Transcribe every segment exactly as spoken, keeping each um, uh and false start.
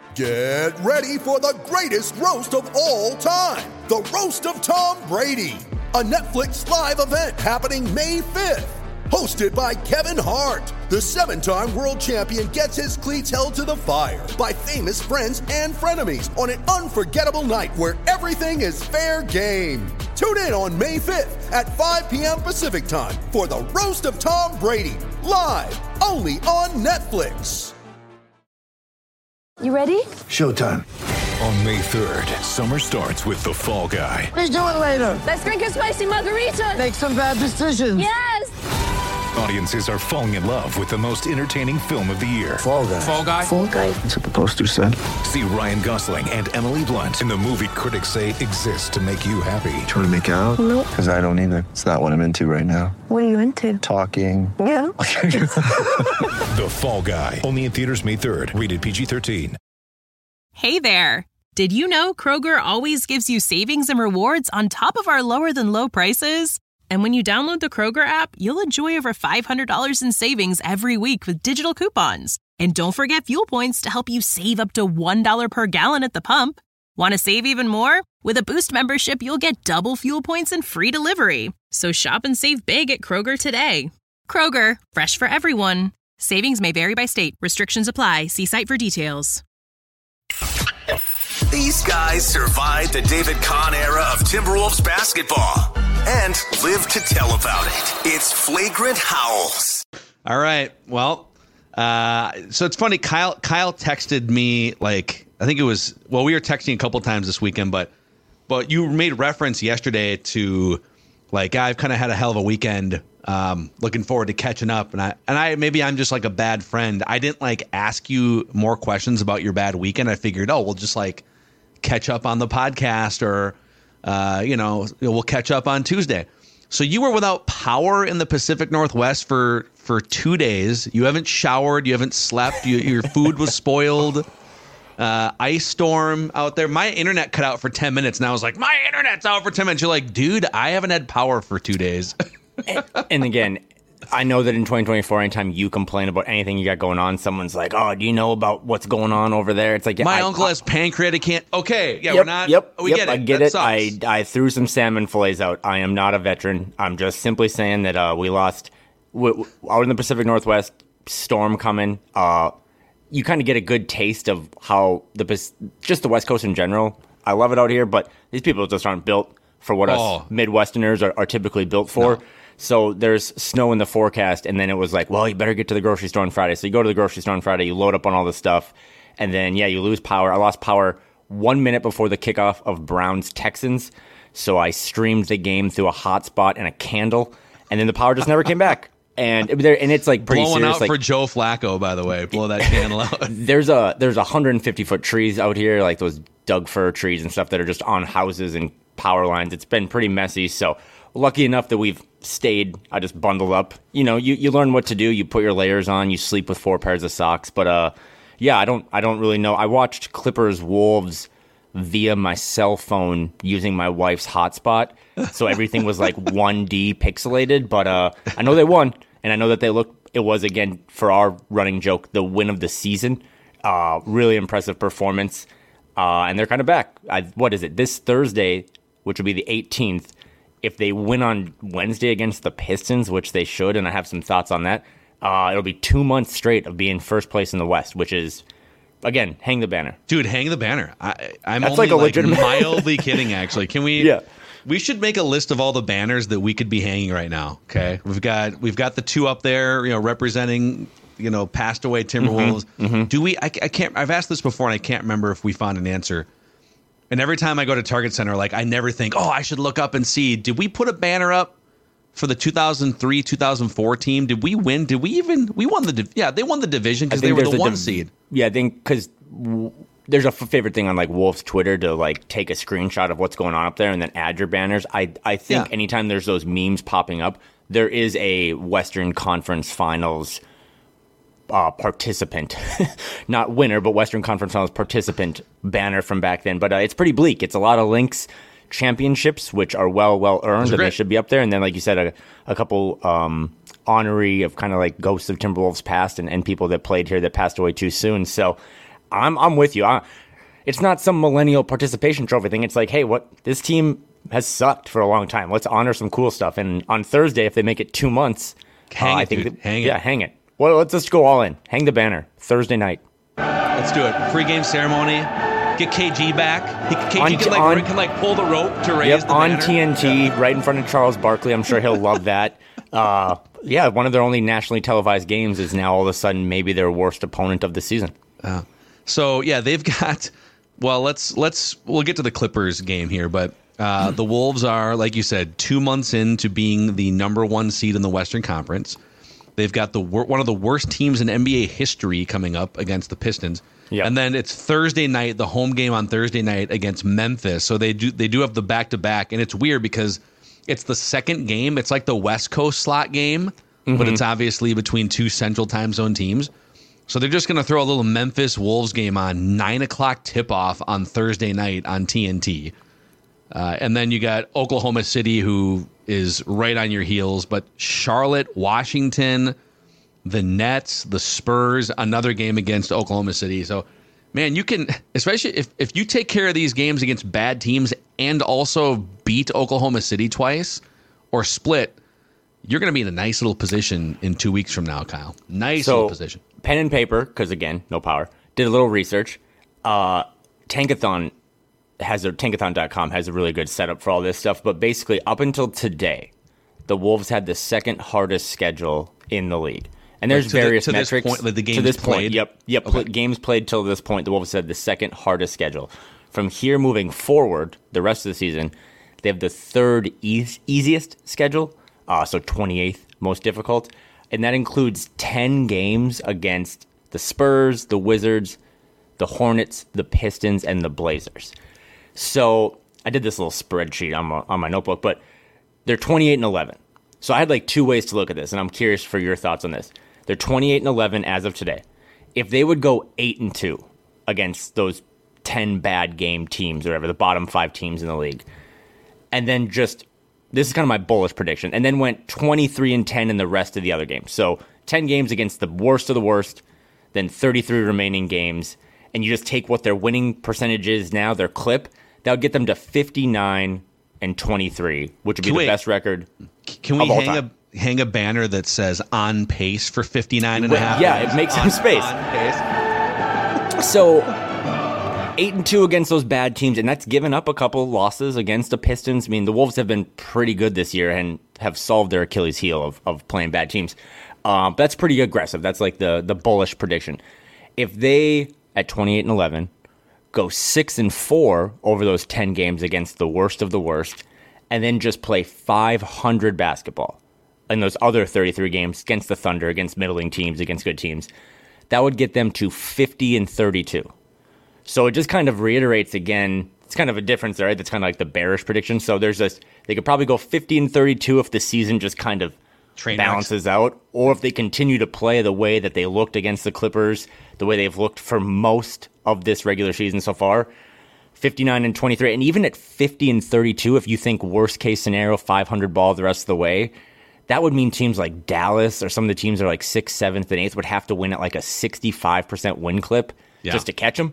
Get ready for the greatest roast of all time, the Roast of Tom Brady, a Netflix live event happening May fifth. Hosted by Kevin Hart, the seven-time world champion gets his cleats held to the fire by famous friends and frenemies on an unforgettable night where everything is fair game. Tune in on May fifth at five p.m. Pacific time for the Roast of Tom Brady, live only on Netflix. You ready? Showtime. On May third, summer starts with The Fall Guy. Let's do it later. Let's drink a spicy margarita. Make some bad decisions. Yes! Audiences are falling in love with the most entertaining film of the year. Fall Guy. Fall Guy? Fall Guy. That's what the poster said. See Ryan Gosling and Emily Blunt in the movie critics say exists to make you happy. Trying to make it out? Nope. Because I don't either. It's not what I'm into right now. What are you into? Talking. Yeah. The Fall Guy. Only in theaters May third. Rated P G thirteen. Hey there. Did you know Kroger always gives you savings and rewards on top of our lower than low prices? And when you download the Kroger app, you'll enjoy over five hundred dollars in savings every week with digital coupons. And don't forget fuel points to help you save up to one dollar per gallon at the pump. Want to save even more? With a Boost membership, you'll get double fuel points and free delivery. So shop and save big at Kroger today. Kroger, fresh for everyone. Savings may vary by state. Restrictions apply. See site for details. These guys survived the David Kahn era of Timberwolves basketball and live to tell about it. It's Flagrant Howls. All right. Well, uh, so it's funny. Kyle Kyle texted me, like, I think it was, well, we were texting a couple times this weekend, but but you made reference yesterday to, like, I've kind of had a hell of a weekend. Um, looking forward to catching up. And I, and I, maybe I'm just like a bad friend. I didn't like ask you more questions about your bad weekend. I figured, oh, we'll just like catch up on the podcast, or, uh, you know, we'll catch up on Tuesday. So you were without power in the Pacific Northwest for, for two days. You haven't showered. You haven't slept. You, your food was spoiled. Uh, ice storm out there. My internet cut out for ten minutes. And I was like, my internet's out for ten minutes. You're like, dude, I haven't had power for two days. And again, I know that in twenty twenty-four, anytime you complain about anything you got going on, someone's like, oh, do you know about what's going on over there? It's like, yeah, my I, uncle I, has pancreatic cancer. Okay, yeah, yep, we're not. Yep, we yep, get it. I get that it. Sucks. I, I threw some salmon fillets out. I am not a veteran. I'm just simply saying that uh, we lost w- w- out in the Pacific Northwest, storm coming. Uh, you kind of get a good taste of how the just the West Coast in general. I love it out here, but these people just aren't built for what Oh. us Midwesterners are, are typically built for. No. So there's snow in the forecast, and then it was like, well, you better get to the grocery store on Friday. So you go to the grocery store on Friday, you load up on all this stuff, and then, yeah, you lose power. I lost power one minute before the kickoff of Browns-Texans, so I streamed the game through a hotspot and a candle, and then the power just never came back. And there, and it's like pretty Blowing serious. out like, for Joe Flacco, by the way. Blow that candle out. There's a there's one hundred fifty foot trees out here, like those Doug fir trees and stuff that are just on houses and power lines. It's been pretty messy. So lucky enough that we've stayed. I just bundled up. You know, you, you learn what to do. You put your layers on. You sleep with four pairs of socks. But uh, yeah, I don't I don't really know. I watched Clippers Wolves via my cell phone using my wife's hotspot, so everything was like one D pixelated. But uh, I know they won. And I know that they look, it was, again, for our running joke, the win of the season. Uh, really impressive performance. Uh, and they're kind of back. I, what is it? This Thursday, which will be the eighteenth, if they win on Wednesday against the Pistons, which they should, and I have some thoughts on that, uh, it'll be two months straight of being first place in the West, which is, again, hang the banner. Dude, hang the banner. I, I'm That's only like a like legitimate- mildly kidding, actually. Can we? Yeah. We should make a list of all the banners that we could be hanging right now. Okay, we've got we've got the two up there, you know, representing, you know, passed away Timberwolves. Mm-hmm, mm-hmm. Do we? I, I can't. I've asked this before, and I can't remember if we found an answer. And every time I go to Target Center, like I never think, oh, I should look up and see. Did we put a banner up for the two thousand three two thousand four team? Did we win? Did we even? We won the. Div- yeah, they won the division because they were the one div- seed. Yeah, I think because. W- There's a f- favorite thing on like Wolf's Twitter to like take a screenshot of what's going on up there and then add your banners. I I think Yeah. anytime there's those memes popping up, there is a Western Conference Finals uh, participant, not winner, but Western Conference Finals participant banner from back then. But uh, it's pretty bleak. It's a lot of Lynx championships, which are well well earned, and they should be up there. And then, like you said, a, a couple um, honorary of kind of like ghosts of Timberwolves past and, and people that played here that passed away too soon. So. I'm I'm with you. I, it's not some millennial participation trophy thing. It's like, hey, what this team has sucked for a long time. Let's honor some cool stuff. And on Thursday, if they make it two months, hang uh, it, I think dude. that, hang yeah, it. hang it. Well, let's just go all in. Hang the banner Thursday night. Let's do it. Pre-game ceremony. Get K G back. He, K G On- can, like, on- can like pull the rope to raise Yep, the on banner. T N T, Yeah. right in front of Charles Barkley. I'm sure he'll love that. Uh, yeah, one of their only nationally televised games is now all of a sudden maybe their worst opponent of the season. Uh, so yeah, they've got. Well, let's let's we'll get to the Clippers game here, but uh, the Wolves are, like you said, two months into being the number one seed in the Western Conference. They've got the wor- one of the worst teams in N B A history coming up against the Pistons. Yep. And then it's Thursday night, the home game on Thursday night against Memphis. So they do they do have the back to back, and it's weird because it's the second game. It's like the West Coast slot game, mm-hmm. but it's obviously between two Central Time Zone teams. So they're just going to throw a little Memphis Wolves game on nine o'clock tip off on Thursday night on T N T. Uh, and then you got Oklahoma City, who is right on your heels, but Charlotte, Washington, the Nets, the Spurs, another game against Oklahoma City. So, man, you can, especially if, if you take care of these games against bad teams and also beat Oklahoma City twice or split, you're going to be in a nice little position in two weeks from now, Kyle. Nice So, little position. Pen and paper, because again, no power. Did a little research. Uh, Tankathon has a tankathon dot com has a really good setup for all this stuff. But basically, up until today, the Wolves had the second hardest schedule in the league. And there's Like to the- various to this metrics point, like the to games this played? point. Yep, yep. Okay. pl- games played till this point. The Wolves had the second hardest schedule. From here moving forward, the rest of the season, they have the third eas easiest schedule. Uh, so twenty-eighth most difficult, and that includes ten games against the Spurs, the Wizards, the Hornets, the Pistons, and the Blazers. So I did this little spreadsheet on my, on my notebook, but they're twenty-eight and eleven. So I had like two ways to look at this, and I'm curious for your thoughts on this. They're twenty-eight and eleven as of today. If they would go eight and two against those ten bad game teams, or whatever, the bottom five teams in the league, and then just, this is kind of my bullish prediction, and then went twenty-three and ten in the rest of the other games. So ten games against the worst of the worst, then thirty-three remaining games, and you just take what their winning percentage is now, their clip, that would get them to fifty-nine and twenty-three, which would be Can the we- best record. Can we of all hang time. a hang a banner that says on pace for fifty-nine and a half? Yeah, it makes some On- space. on pace. So eight and two against those bad teams, and that's given up a couple losses against the Pistons. I mean, the Wolves have been pretty good this year and have solved their Achilles heel of, of playing bad teams. Um, that's pretty aggressive. That's like the the bullish prediction. If they at twenty-eight and eleven go six and four over those ten games against the worst of the worst, and then just play five hundred basketball in those other thirty-three games against the Thunder, against middling teams, against good teams, that would get them to fifty and thirty-two. So it just kind of reiterates again, it's kind of a difference there, right? That's kind of like the bearish prediction. So there's this, they could probably go fifty and thirty-two if the season just kind of Train balances out, or if they continue to play the way that they looked against the Clippers, the way they've looked for most of this regular season so far, fifty-nine and twenty-three. And even at fifty and thirty-two, if you think worst case scenario, five hundred ball the rest of the way, that would mean teams like Dallas or some of the teams that are like sixth, seventh, and eighth would have to win at like a sixty-five percent win clip Yeah. just to catch them.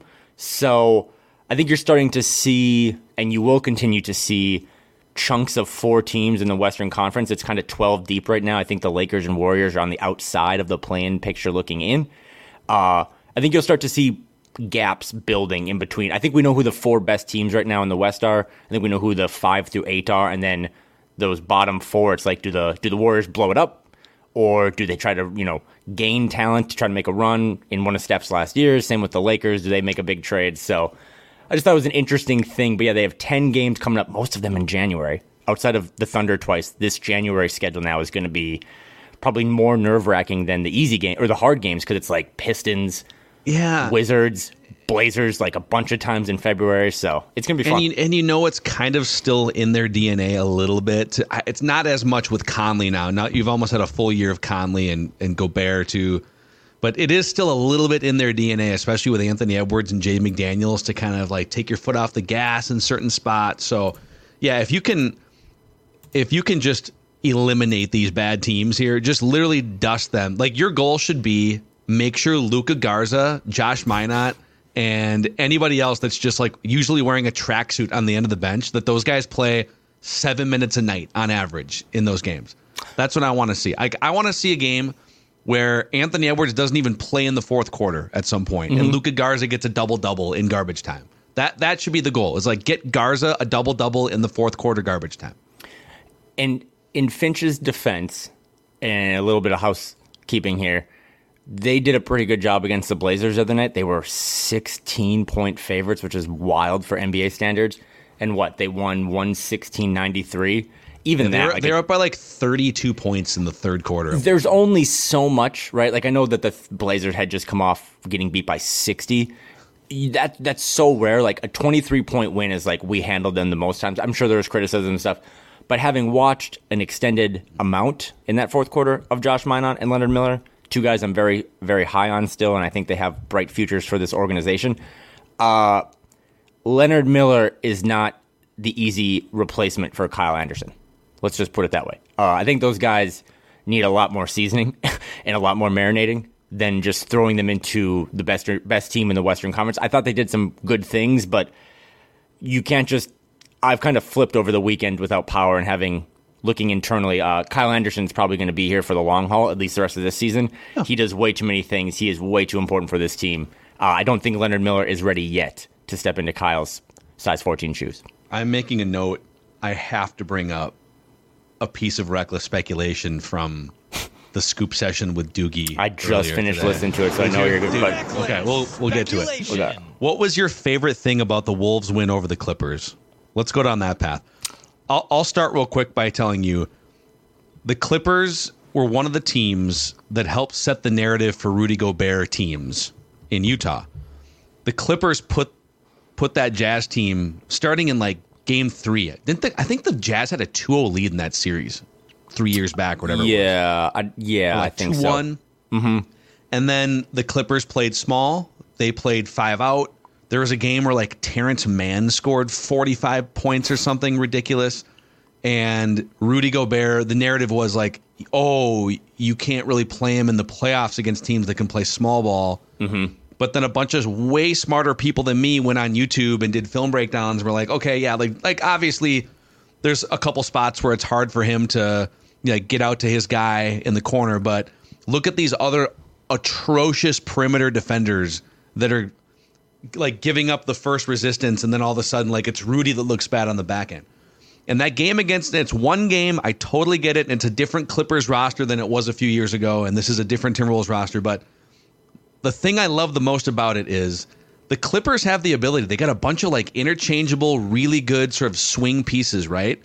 So I think you're starting to see, and you will continue to see, chunks of four teams in the Western Conference. It's kind of twelve deep right now. I think the Lakers and Warriors are on the outside of the play-in picture looking in. Uh, I think you'll start to see gaps building in between. I think we know who the four best teams right now in the West are. I think we know who the five through eight are, and then those bottom four, it's like, do the do the Warriors blow it up, or do they try to, you know, gain talent to try to make a run in one of Steph's last years? Same with the Lakers. Do they make a big trade? So I just thought it was an interesting thing. But yeah, they have ten games coming up, most of them in January. Outside of the Thunder twice, this January schedule now is going to be probably more nerve-wracking than the easy game or the hard games, because it's like Pistons, Yeah. Wizards, Blazers, like a bunch of times in February. So it's going to be fun. And you, and you know it's kind of still in their D N A a little bit. I- It's not as much with Conley now. Now you've almost had a full year of Conley and, and Gobert too. But it is still a little bit in their D N A, especially with Anthony Edwards and Jay McDaniels, to kind of like take your foot off the gas in certain spots. So yeah, if you can if you can just eliminate these bad teams here, just literally dust them. Like your goal should be make sure Luka Garza, Josh Minot, and anybody else that's just like usually wearing a tracksuit on the end of the bench, that those guys play seven minutes a night on average in those games. That's what I want to see. I, I want to see a game where Anthony Edwards doesn't even play in the fourth quarter at some point, mm-hmm. and Luka Garza gets a double-double in garbage time. That that should be the goal, is like get Garza a double-double in the fourth quarter garbage time. And in Finch's defense, and a little bit of housekeeping here, they did a pretty good job against the Blazers the other night. They were sixteen-point favorites, which is wild for N B A standards. And what? They won one sixteen ninety-three. Even yeah, that, they're, like they're it, up by like thirty-two points in the third quarter. There's only so much, right? Like I know that the Blazers had just come off getting beat by sixty. That that's so rare. Like a twenty-three point win is like we handled them the most times. I'm sure there was criticism and stuff, but having watched an extended amount in that fourth quarter of Josh Minot and Leonard Miller, two guys I'm very very high on still, and I think they have bright futures for this organization. Uh, Leonard Miller is not the easy replacement for Kyle Anderson. Let's just put it that way. Uh, I think those guys need a lot more seasoning and a lot more marinating than just throwing them into the best best team in the Western Conference. I thought they did some good things, but you can't just... I've kind of flipped over the weekend without Power and having... Looking internally, uh, Kyle Anderson's probably going to be here for the long haul, at least the rest of this season. Oh. He does way too many things. He is way too important for this team. Uh, I don't think Leonard Miller is ready yet to step into Kyle's size fourteen shoes. I'm making a note. I have to bring up a piece of reckless speculation from the scoop session with Doogie. I just finished today. listening to it, so I know you're good. But okay, we'll we'll get to it. Okay. What was your favorite thing about the Wolves' win over the Clippers? Let's go down that path. I'll, I'll start real quick by telling you the Clippers were one of the teams that helped set the narrative for Rudy Gobert teams in Utah. The Clippers put put that Jazz team starting in like game three. Didn't they, I think the Jazz had a two oh lead in that series three years back, or whatever. Yeah, I, yeah, like I think two one. So. Mm-hmm. And then the Clippers played small. They played five out. There was a game where like Terrence Mann scored forty-five points or something ridiculous. And Rudy Gobert, the narrative was like, oh, you can't really play him in the playoffs against teams that can play small ball. Mm-hmm. But then a bunch of way smarter people than me went on YouTube and did film breakdowns. And were like, okay, yeah, like like obviously there's a couple spots where it's hard for him to, you know, get out to his guy in the corner. But look at these other atrocious perimeter defenders that are like giving up the first resistance, and then all of a sudden, like it's Rudy that looks bad on the back end. And that game against, it's one game, I totally get it. And it's a different Clippers roster than it was a few years ago, and this is a different Timberwolves roster. But the thing I love the most about it is the Clippers have the ability. They got a bunch of like interchangeable, really good sort of swing pieces, right?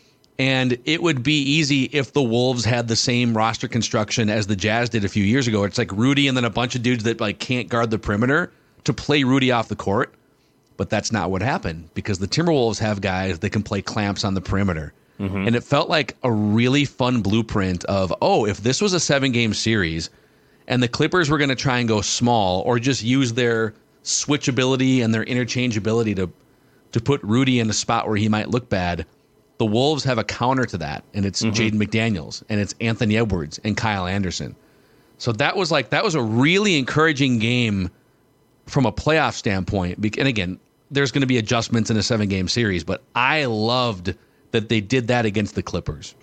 And it would be easy if the Wolves had the same roster construction as the Jazz did a few years ago. It's like Rudy and then a bunch of dudes that like can't guard the perimeter to play Rudy off the court. But that's not what happened, because the Timberwolves have guys that can play clamps on the perimeter. Mm-hmm. And it felt like a really fun blueprint of, oh, if this was a seven-game series and the Clippers were going to try and go small or just use their switchability and their interchangeability to to put Rudy in a spot where he might look bad, the Wolves have a counter to that, and it's mm-hmm. Jaden McDaniels, and it's Anthony Edwards and Kyle Anderson. So that was like that was a really encouraging game from a playoff standpoint. And again, there's going to be adjustments in a seven-game series, but I loved that they did that against the Clippers.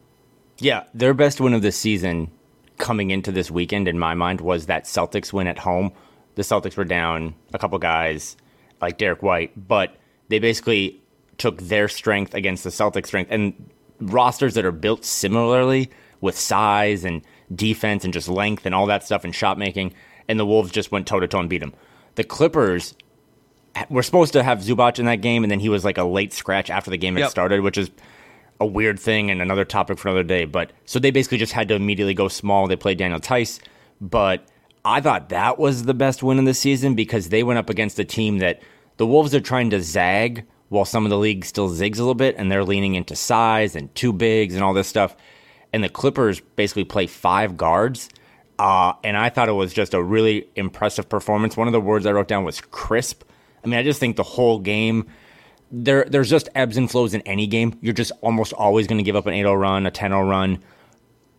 Yeah, their best win of the season coming into this weekend, in my mind, was that Celtics win at home. The Celtics were down a couple guys like Derek White, but they basically took their strength against the Celtics' strength, and rosters that are built similarly with size and defense and just length and all that stuff and shot making, and the Wolves just went toe-to-toe and beat them. The Clippers were supposed to have Zubac in that game, and then he was like a late scratch after the game had yep. started, which is a weird thing and another topic for another day. But so they basically just had to immediately go small. They played Daniel Tice, but I thought that was the best win of the season because they went up against a team that the Wolves are trying to zag while some of the league still zigs a little bit, and they're leaning into size and two bigs and all this stuff. And the Clippers basically play five guards. Uh, and I thought it was just a really impressive performance. One of the words I wrote down was crisp. I mean, I just think the whole game, there, there's just ebbs and flows in any game. You're just almost always going to give up an eight oh run, a ten oh run.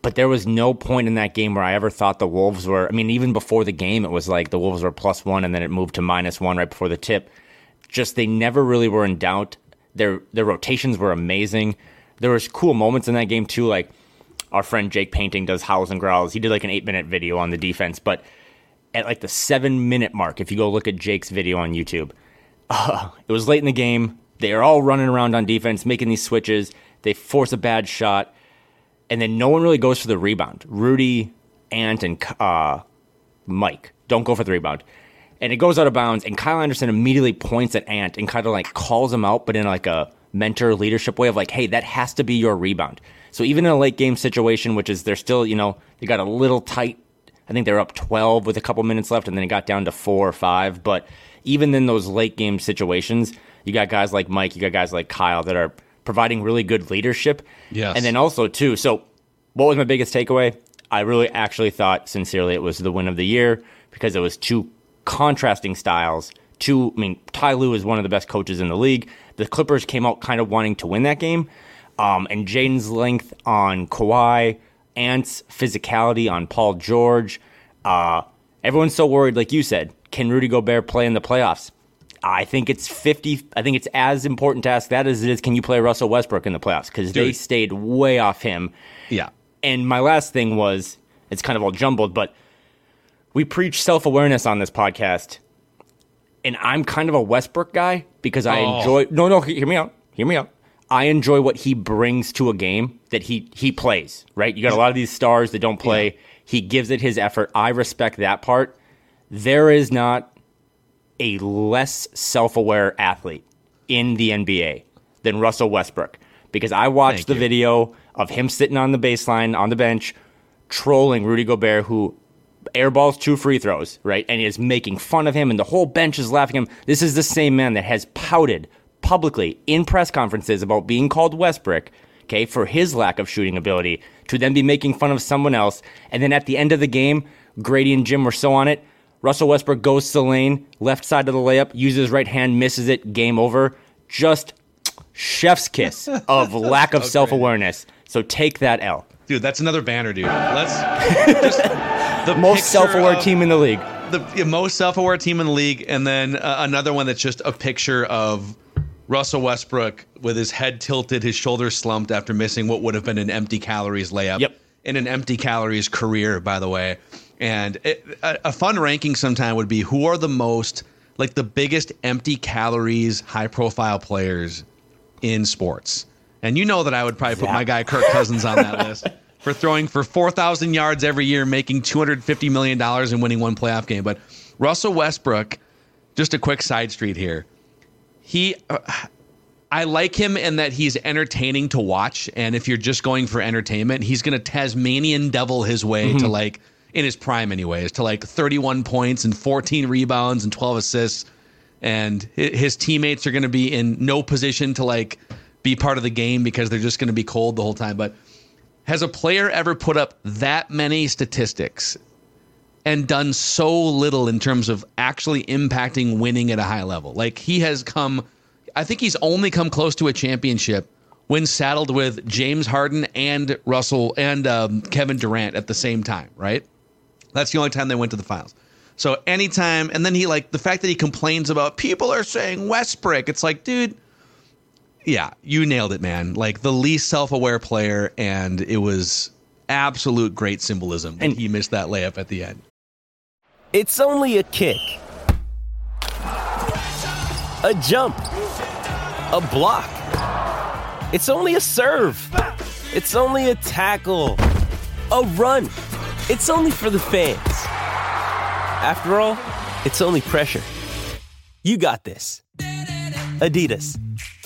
But there was no point in that game where I ever thought the Wolves were, I mean, even before the game, it was like the Wolves were plus one and then it moved to minus one right before the tip. Just they never really were in doubt. Their their rotations were amazing. There was cool moments in that game too, like our friend Jake Painting does Howls and Growls. He did like an eight-minute video on the defense, but at like the seven-minute mark, if you go look at Jake's video on YouTube, uh, it was late in the game. They are all running around on defense, making these switches. They force a bad shot. And then no one really goes for the rebound. Rudy, Ant, and uh, Mike don't go for the rebound. And it goes out of bounds, and Kyle Anderson immediately points at Ant and kind of like calls him out, but in like a mentor leadership way of like, hey, that has to be your rebound. So even in a late game situation, which is they're still, you know, they got a little tight. I think they're up twelve with a couple minutes left, and then it got down to four or five. But even in those late game situations, you got guys like Mike, you got guys like Kyle that are providing really good leadership. Yes. And then also, too, so what was my biggest takeaway? I really actually thought, sincerely, it was the win of the year because it was two contrasting styles. Two, I mean, Ty Lue is one of the best coaches in the league. The Clippers came out kind of wanting to win that game. Um, and Jaden's length on Kawhi, Ant's physicality on Paul George. Uh, everyone's so worried, like you said, can Rudy Gobert play in the playoffs? I think it's fifty. I think it's as important to ask that as it is, can you play Russell Westbrook in the playoffs? Because they stayed way off him. Yeah. And my last thing was, it's kind of all jumbled, but we preach self-awareness on this podcast. And I'm kind of a Westbrook guy because I oh. enjoy... No, no, hear me out. Hear me out. I enjoy what he brings to a game that he, he plays, right? You got a lot of these stars that don't play. Yeah. He gives it his effort. I respect that part. There is not a less self-aware athlete in the N B A than Russell Westbrook, because I watched Thank the you. video of him sitting on the baseline on the bench trolling Rudy Gobert, who airballs two free throws, right? And he is making fun of him, and the whole bench is laughing at him. This is the same man that has pouted publicly in press conferences about being called Westbrook, okay, for his lack of shooting ability, to then be making fun of someone else. And then at the end of the game, Grady and Jim were so on it. Russell Westbrook goes to the lane, left side of the layup, uses his right hand, misses it, game over. Just chef's kiss of lack of okay. self-awareness. So take that L. Dude, that's another banner, dude. Let's just the most self-aware team in the league. The, the most self-aware team in the league, and then uh, another one that's just a picture of Russell Westbrook with his head tilted, his shoulders slumped after missing what would have been an empty calories layup. Yep. In an empty calories career, by the way. And it, a, a fun ranking sometime would be who are the most, like the biggest empty calories, high profile players in sports. And you know that I would probably put my guy Kirk Cousins on that list for throwing for four thousand yards every year, making two hundred fifty million dollars and winning one playoff game. But Russell Westbrook, just a quick side street here. He, uh, I like him in that he's entertaining to watch. And if you're just going for entertainment, he's going to Tasmanian devil his way mm-hmm. to like, in his prime anyways, to like thirty-one points and fourteen rebounds and twelve assists. And his teammates are going to be in no position to like be part of the game because they're just going to be cold the whole time. But has a player ever put up that many statistics and done so little in terms of actually impacting winning at a high level? Like he has come, I think he's only come close to a championship when saddled with James Harden and Russell and um, Kevin Durant at the same time, right? That's the only time they went to the finals. So anytime, and then he like the fact that he complains about people are saying Westbrook. It's like, dude, yeah, you nailed it, man. Like the least self-aware player, and it was absolute great symbolism. And he missed that layup at the end. It's only a kick, a jump, a block. It's only a serve. It's only a tackle, a run. It's only for the fans. After all, it's only pressure. You got this. Adidas.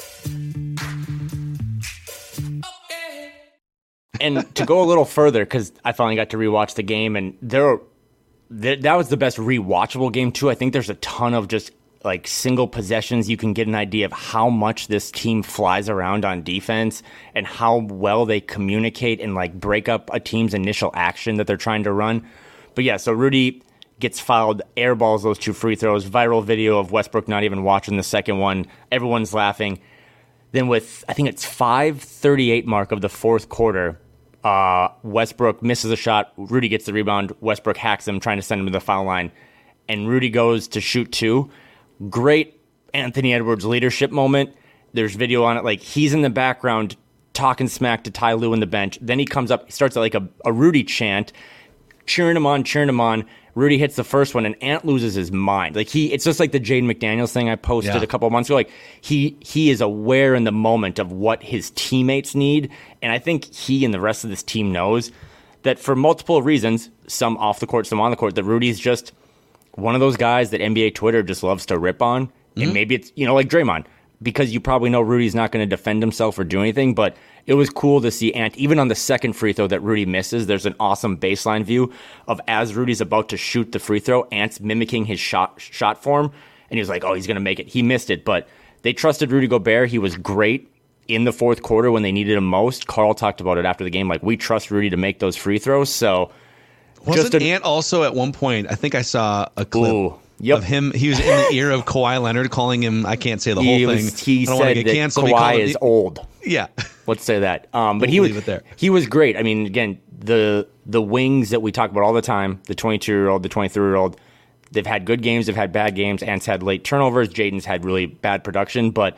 And to go a little further, because I finally got to rewatch the game, and there, th- that was the best rewatchable game too. I think there's a ton of just like single possessions. You can get an idea of how much this team flies around on defense and how well they communicate and like break up a team's initial action that they're trying to run. But yeah, so Rudy gets fouled, airballs those two free throws, viral video of Westbrook not even watching the second one. Everyone's laughing. Then with, I think it's five thirty-eight mark of the fourth quarter, Uh, Westbrook misses a shot. Rudy gets the rebound. Westbrook hacks him, trying to send him to the foul line. And Rudy goes to shoot two. Great Anthony Edwards leadership moment. There's video on it. Like, he's in the background talking smack to Ty Lue in the bench. Then he comes up, he starts like a, a Rudy chant, cheering him on, cheering him on. Rudy hits the first one, and Ant loses his mind. Like, he, it's just like the Jaden McDaniels thing I posted Yeah. a couple of months ago. Like, he he is aware in the moment of what his teammates need, and I think he and the rest of this team knows that for multiple reasons, some off the court, some on the court, that Rudy's just one of those guys that N B A Twitter just loves to rip on. Mm-hmm. And maybe it's, you know, like Draymond, because you probably know Rudy's not going to defend himself or do anything, but it was cool to see Ant, even on the second free throw that Rudy misses, there's an awesome baseline view of as Rudy's about to shoot the free throw, Ant's mimicking his shot shot form, and he was like, oh, he's going to make it. He missed it, but they trusted Rudy Gobert. He was great in the fourth quarter when they needed him most. Carl talked about it after the game, like, we trust Rudy to make those free throws, so... Wasn't just a, Ant also at one point, I think I saw a clip ooh, yep. of him, he was in the ear of Kawhi Leonard calling him, I can't say the he whole was, thing. He I don't want to said get that canceled. He called Kawhi him- is old. Yeah. Let's say that. Um, but We'll he was leave it there. he was great. I mean, again, the the wings that we talk about all the time, the twenty-two-year-old, the twenty-three-year-old, they've had good games, they've had bad games. Ant's had late turnovers. Jaden's had really bad production. But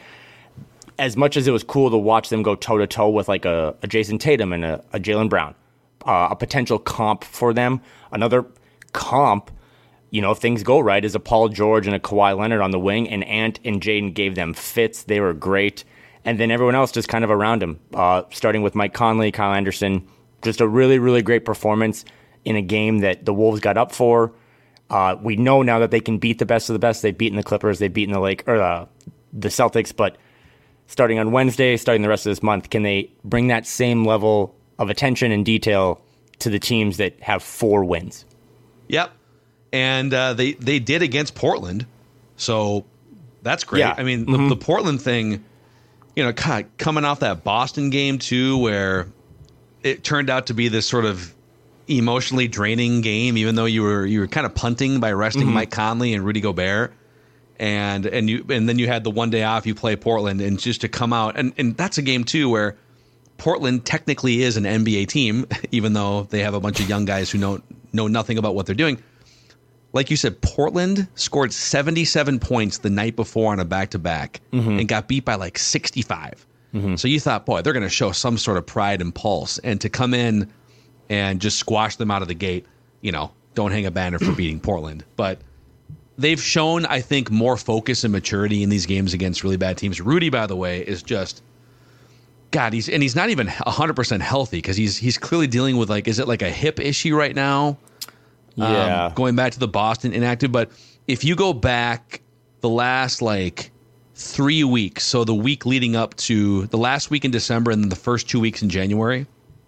as much as it was cool to watch them go toe-to-toe with like a, a Jason Tatum and a, a Jaylen Brown, uh, a potential comp for them, another comp, you know, if things go right, is a Paul George and a Kawhi Leonard on the wing, and Ant and Jaden gave them fits. They were great. And then everyone else just kind of around him, uh, starting with Mike Conley, Kyle Anderson. Just a really, really great performance in a game that the Wolves got up for. Uh, we know now that they can beat the best of the best. They've beaten the Clippers, they've beaten the Lake or uh, the Celtics, but starting on Wednesday, starting the rest of this month, can they bring that same level of attention and detail to the teams that have four wins? Yep. And uh, they, they did against Portland. So that's great. Yeah. I mean, Mm-hmm. the, the Portland thing, you know, God, coming off that Boston game, too, where it turned out to be this sort of emotionally draining game, even though you were you were kind of punting by resting Mm-hmm. Mike Conley and Rudy Gobert. And and you and then you had the one day off, you play Portland, and just to come out. And, and that's a game, too, where Portland technically is an N B A team, even though they have a bunch of young guys who know know nothing about what they're doing. Like you said, Portland scored seventy-seven points the night before on a back-to-back Mm-hmm. and got beat by like sixty-five. Mm-hmm. So you thought, boy, they're going to show some sort of pride and pulse. And to come in and just squash them out of the gate, you know, don't hang a banner for beating Portland. But they've shown, I think, more focus and maturity in these games against really bad teams. Rudy, by the way, is just... God, he's and he's not even one hundred percent healthy because he's he's clearly dealing with, like, is it like a hip issue right now? Yeah. Um, going back to the Boston inactive. But if you go back the last, like, three weeks, so the week leading up to the last week in December and then the first two weeks in January,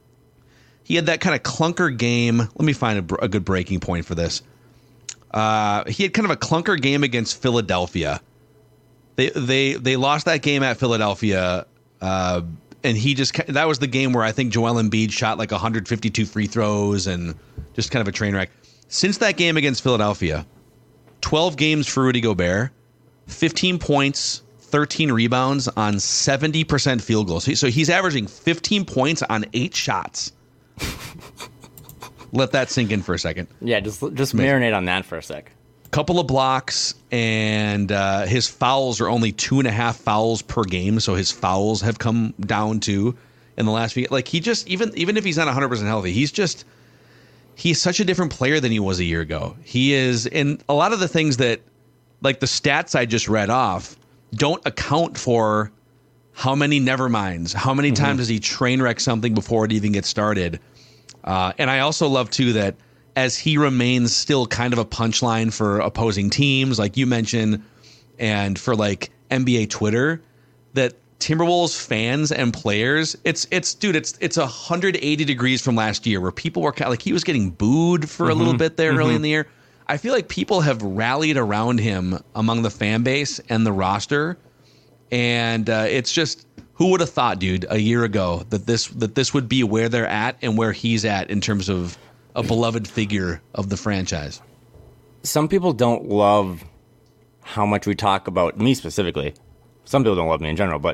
he had that kind of clunker game. Let me find a, a good breaking point for this. Uh, he had kind of a clunker game against Philadelphia. They they they lost that game at Philadelphia, uh, and he just that was the game where I think Joel Embiid shot like one hundred fifty-two free throws and just kind of a train wreck. Since that game against Philadelphia, twelve games for Rudy Gobert, fifteen points, thirteen rebounds on seventy percent field goals. So he's averaging fifteen points on eight shots. Let that sink in for a second. Yeah, just just marinate on that for a sec. Couple of blocks, and uh, his fouls are only two and a half fouls per game. So his fouls have come down to in the last few. Like he just even even if he's not one hundred percent healthy, he's just he's such a different player than he was a year ago. He is, and a lot of the things that like the stats I just read off don't account for how many neverminds, how many mm-hmm. times does he train wreck something before it even gets started. Uh, and I also love, too, that as he remains still kind of a punchline for opposing teams, like you mentioned, and for like N B A Twitter, that Timberwolves fans and players, it's, it's dude, it's it's one hundred eighty degrees from last year where people were kind of like he was getting booed for mm-hmm. a little bit there mm-hmm. early in the year. I feel like people have rallied around him among the fan base and the roster. And uh, it's just... Who would have thought, dude, a year ago that this that this would be where they're at and where he's at in terms of a beloved figure of the franchise? Some people don't love how much we talk about me specifically. Some people don't love me in general, but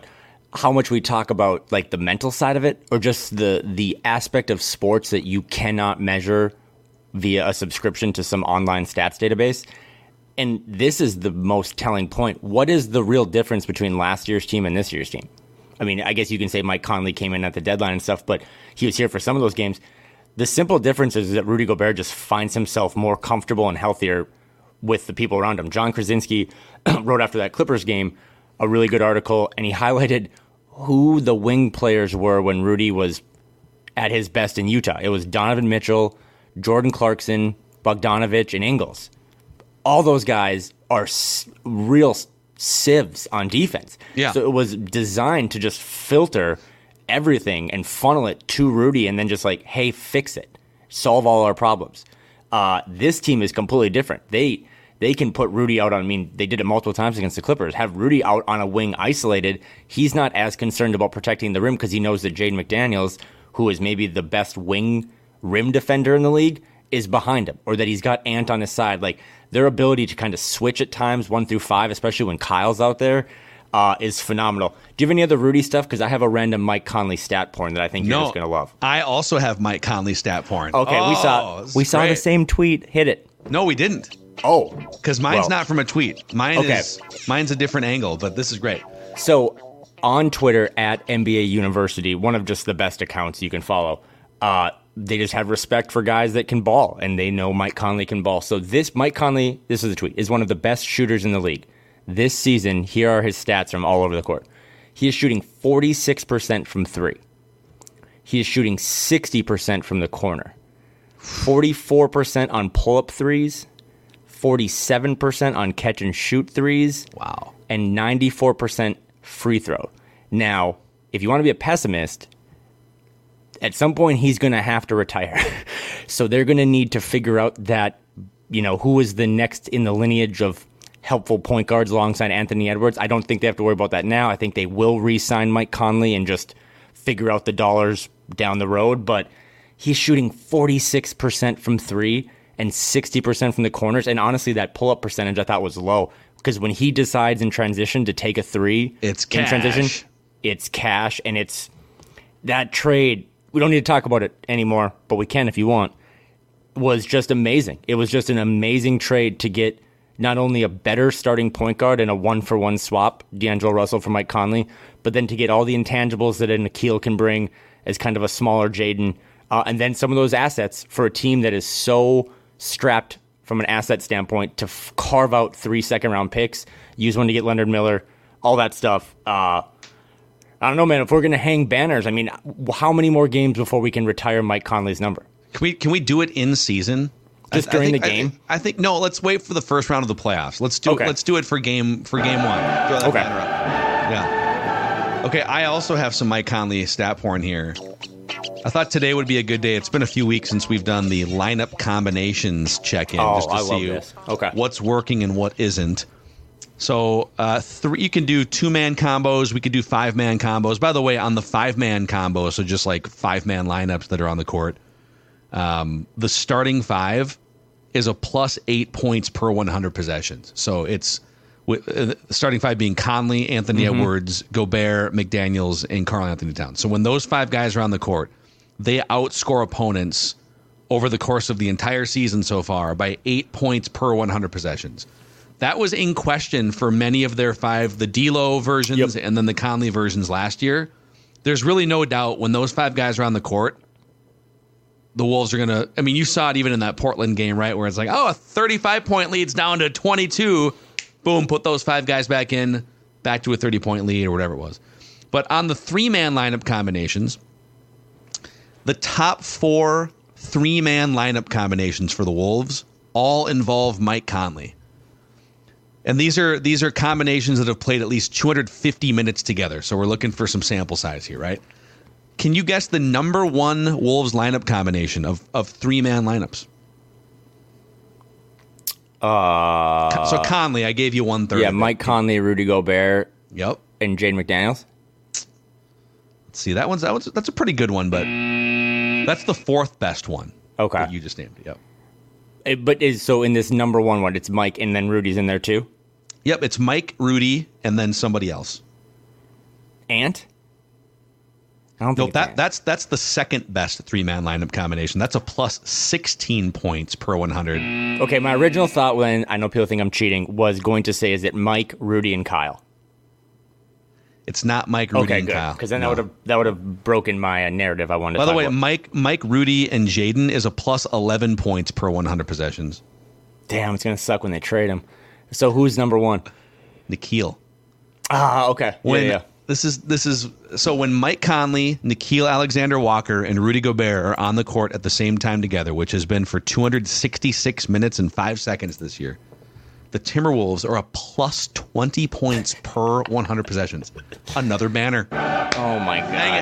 how much we talk about like the mental side of it, or just the the aspect of sports that you cannot measure via a subscription to some online stats database. And this is the most telling point. What is the real difference between last year's team and this year's team? I mean, I guess you can say Mike Conley came in at the deadline and stuff, but he was here for some of those games. The simple difference is that Rudy Gobert just finds himself more comfortable and healthier with the people around him. John Krasinski wrote after that Clippers game a really good article, and he highlighted who the wing players were when Rudy was at his best in Utah. It was Donovan Mitchell, Jordan Clarkson, Bogdanovich, and Ingles. All those guys are s- real sieves on defense. Yeah. So it was designed to just filter everything and funnel it to Rudy and then just like, hey, fix it. Solve all our problems. Uh, this team is completely different. They they can put Rudy out on, I mean, they did it multiple times against the Clippers, have Rudy out on a wing isolated. He's not as concerned about protecting the rim because he knows that Jaden McDaniels, who is maybe the best wing rim defender in the league, is behind him, or that he's got Ant on his side. Like, their ability to kind of switch at times, one through five, especially when Kyle's out there, uh, is phenomenal. Do you have any other Rudy stuff? Because I have a random Mike Conley stat porn that I think you're no, just going to love. I also have Mike Conley stat porn. Okay, oh, we saw we saw great. the same tweet. Hit it. No, we didn't. Oh. Because mine's well. not from a tweet. Mine Okay. is mine's a different angle, but this is great. So on Twitter at N B A University, one of just the best accounts you can follow, uh, they just have respect for guys that can ball, and they know Mike Conley can ball. So this Mike Conley, this is a tweet, is one of the best shooters in the league. This season, here are his stats from all over the court. He is shooting forty-six percent from three. He is shooting sixty percent from the corner. forty-four percent on pull-up threes. forty-seven percent on catch and shoot threes. Wow. And ninety-four percent free throw. Now, if you want to be a pessimist, at some point he's going to have to retire. So they're going to need to figure out that, you know, who is the next in the lineage of helpful point guards alongside Anthony Edwards. I don't think they have to worry about that now. I think they will re-sign Mike Conley and just figure out the dollars down the road. But he's shooting forty-six percent from three and sixty percent from the corners. And honestly, that pull-up percentage I thought was low, because when he decides in transition to take a three it's in cash. transition, it's cash. And it's that trade, we don't need to talk about it anymore, but we can if you want, was just amazing. It was just an amazing trade to get not only a better starting point guard and a one-for-one swap, D'Angelo Russell for Mike Conley, but then to get all the intangibles that an Akil can bring as kind of a smaller Jaden, uh, and then some of those assets for a team that is so strapped from an asset standpoint to f- carve out three second-round picks, use one to get Leonard Miller, all that stuff. Uh, I don't know, man. If we're going to hang banners, I mean, how many more games before we can retire Mike Conley's number? Can we can we do it in season? Just I, during I think, the game? I think, I think no. Let's wait for the first round of the playoffs. Let's do Okay. let's do it for game for game one. Throw that Okay. banner up. Yeah. Okay. I also have some Mike Conley stat porn here. I thought today would be a good day. It's been a few weeks since we've done the lineup combinations check-in, Oh, just to I love see this. Okay. what's working and what isn't. So uh, three, you can do two-man combos. We could do five-man combos. By the way, on the five-man combos, so just like five-man lineups that are on the court, um, the starting five is a plus eight points per one hundred possessions. So it's with, uh, the starting five being Conley, Anthony Mm-hmm. Edwards, Gobert, McDaniels, and Karl Anthony Towns. So when those five guys are on the court, they outscore opponents over the course of the entire season so far by eight points per one hundred possessions. That was in question for many of their five, the D'Lo versions Yep. and then the Conley versions last year. There's really no doubt when those five guys are on the court, the Wolves are going to, I mean, you saw it even in that Portland game, right? Where it's like, oh, a thirty-five point lead's down to twenty-two. Boom, put those five guys back in, back to a thirty point lead or whatever it was. But on the three-man lineup combinations, the top four three-man lineup combinations for the Wolves all involve Mike Conley. And these are these are combinations that have played at least two hundred fifty minutes together. So we're looking for some sample size here, right? Can you guess the number one Wolves lineup combination of, of three-man lineups? Uh, So Conley, I gave you one third. yeah, of it. Mike Conley, Rudy Gobert, Yep. and Jaden McDaniels. Let's see, that one's that one's that's a pretty good one, but that's the fourth best one. Okay. that you just named. Yep. It- but is so in this number one one, it's Mike and then Rudy's in there too? Yep. It's Mike, Rudy, and then somebody else. Ant? I don't No, think that that's that's the second best three man lineup combination. That's a plus sixteen points per one hundred. Okay, my original thought when I know people think I'm cheating was going to say, is it Mike, Rudy, and Kyle? It's not Mike, Rudy, okay, and good. Kyle. Because then No. that would have that would have broken my uh, narrative I wanted to By the talk way, about. Mike, Mike, Rudy, and Jaden is a plus eleven points per one hundred possessions. Damn, it's gonna suck when they trade him. So who's number one? Nikhil. Ah, okay. When yeah, yeah. this is this is so when Mike Conley, Nikhil Alexander-Walker, and Rudy Gobert are on the court at the same time together, which has been for two hundred sixty-six minutes and five seconds this year, the Timberwolves are a plus twenty points per one hundred possessions. Another banner. Oh my god. Dang it.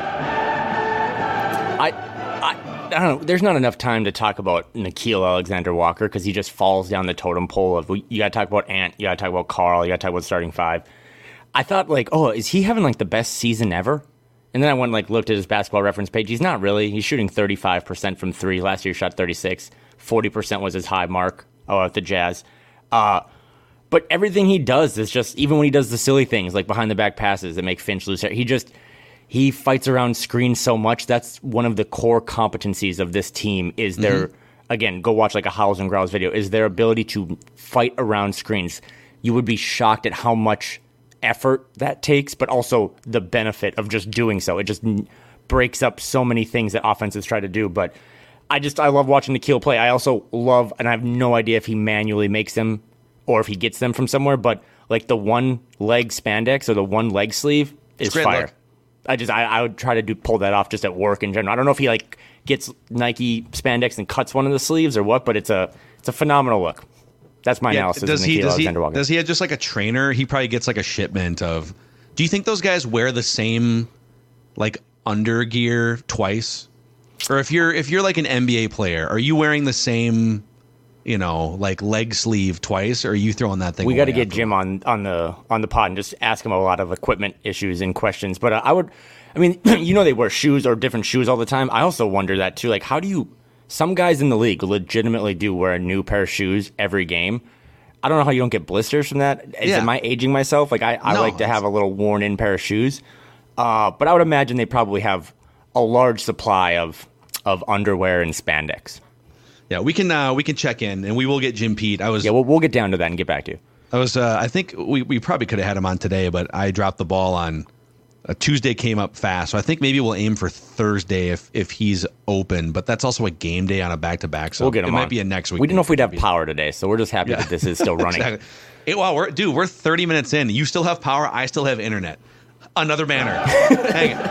I, I, I don't know. There's not enough time to talk about Nikhil Alexander-Walker because he just falls down the totem pole of you got to talk about Ant, you got to talk about Carl, you got to talk about starting five. I thought like, oh, is he having like the best season ever? And then I went and like looked at his basketball reference page. He's not really. He's shooting thirty-five percent from three. Last year he shot thirty-six. forty percent was his high mark. Oh, at the Jazz. Uh, but everything he does is just, even when he does the silly things like behind the back passes that make Finch lose hair, he just, he fights around screens so much. That's one of the core competencies of this team is their, mm-hmm. again, go watch like a Howls and Growls video, is their ability to fight around screens. You would be shocked at how much effort that takes, but also the benefit of just doing so. It just n- breaks up so many things that offenses try to do. But I just, I love watching Nikhil play. I also love, and I have no idea if he manually makes them or if he gets them from somewhere, but like the one leg spandex or the one leg sleeve is fire. Look. I just, I, I would try to do pull that off just at work in general. I don't know if he like gets Nike spandex and cuts one of the sleeves or what, but it's a, it's a phenomenal look. That's my yeah, analysis. Does of he? Nikhil Does he? Alexander-Walker. Does he have just like a trainer? He probably gets like a shipment of. Do you think those guys wear the same, like under gear twice, or if you're if you're like an N B A player, are you wearing the same, you know, like leg sleeve twice, or are you throwing that thing? We got to get after? Jim on on the on the pod and just ask him a lot of equipment issues and questions. But uh, I would, I mean, you know, they wear shoes or different shoes all the time. I also wonder that too. Like, how do you? Some guys in the league legitimately do wear a new pair of shoes every game. I don't know how you don't get blisters from that. Is, yeah. Am I aging myself? Like, I, I no, like to have a little worn-in pair of shoes. Uh, but I would imagine they probably have a large supply of of underwear and spandex. Yeah, we can uh, we can check in, and we will get Jim Pete. I was yeah, we'll we'll get down to that and get back to you. I was uh, I think we we probably could have had him on today, but I dropped the ball on. Uh, Tuesday came up fast, so I think maybe we'll aim for Thursday if if he's open. But that's also a game day on a back to back, so we'll get him it on. might be a next week. We didn't know if we'd have power today, so we're just happy yeah. that this is still running. Exactly. It, well, we're dude, we're thirty minutes in. You still have power. I still have internet. Another banner. Hang it.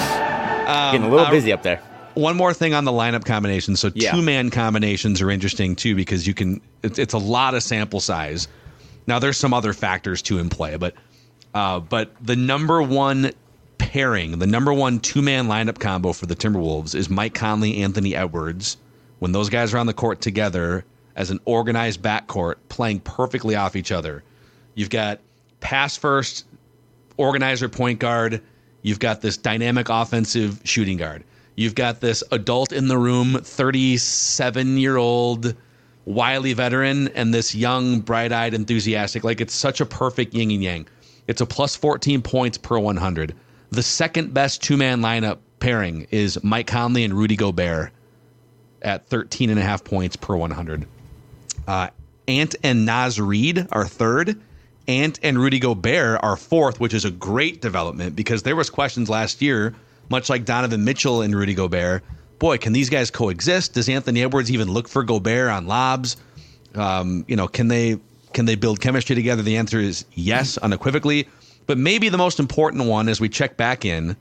Um, Getting a little uh, busy up there. One more thing on the lineup combinations. So yeah. two man combinations are interesting too because you can. It's, it's a lot of sample size. Now there's some other factors too in play, but uh, but the number one pairing, the number one two-man lineup combo for the Timberwolves is Mike Conley, Anthony Edwards. When those guys are on the court together as an organized backcourt, playing perfectly off each other, you've got pass first, organizer point guard. You've got this dynamic offensive shooting guard. You've got this adult in the room, thirty-seven-year-old wily veteran, and this young, bright-eyed, enthusiastic. Like, it's such a perfect yin and yang. It's a plus fourteen points per one hundred. The second best two-man lineup pairing is Mike Conley and Rudy Gobert at thirteen and a half points per one hundred. Uh, Ant and Naz Reid are third. Ant and Rudy Gobert are fourth, which is a great development because there was questions last year, much like Donovan Mitchell and Rudy Gobert. Boy, can these guys coexist? Does Anthony Edwards even look for Gobert on lobs? Um, you know, can they can they build chemistry together? The answer is yes, unequivocally. But maybe the most important one as we check back in,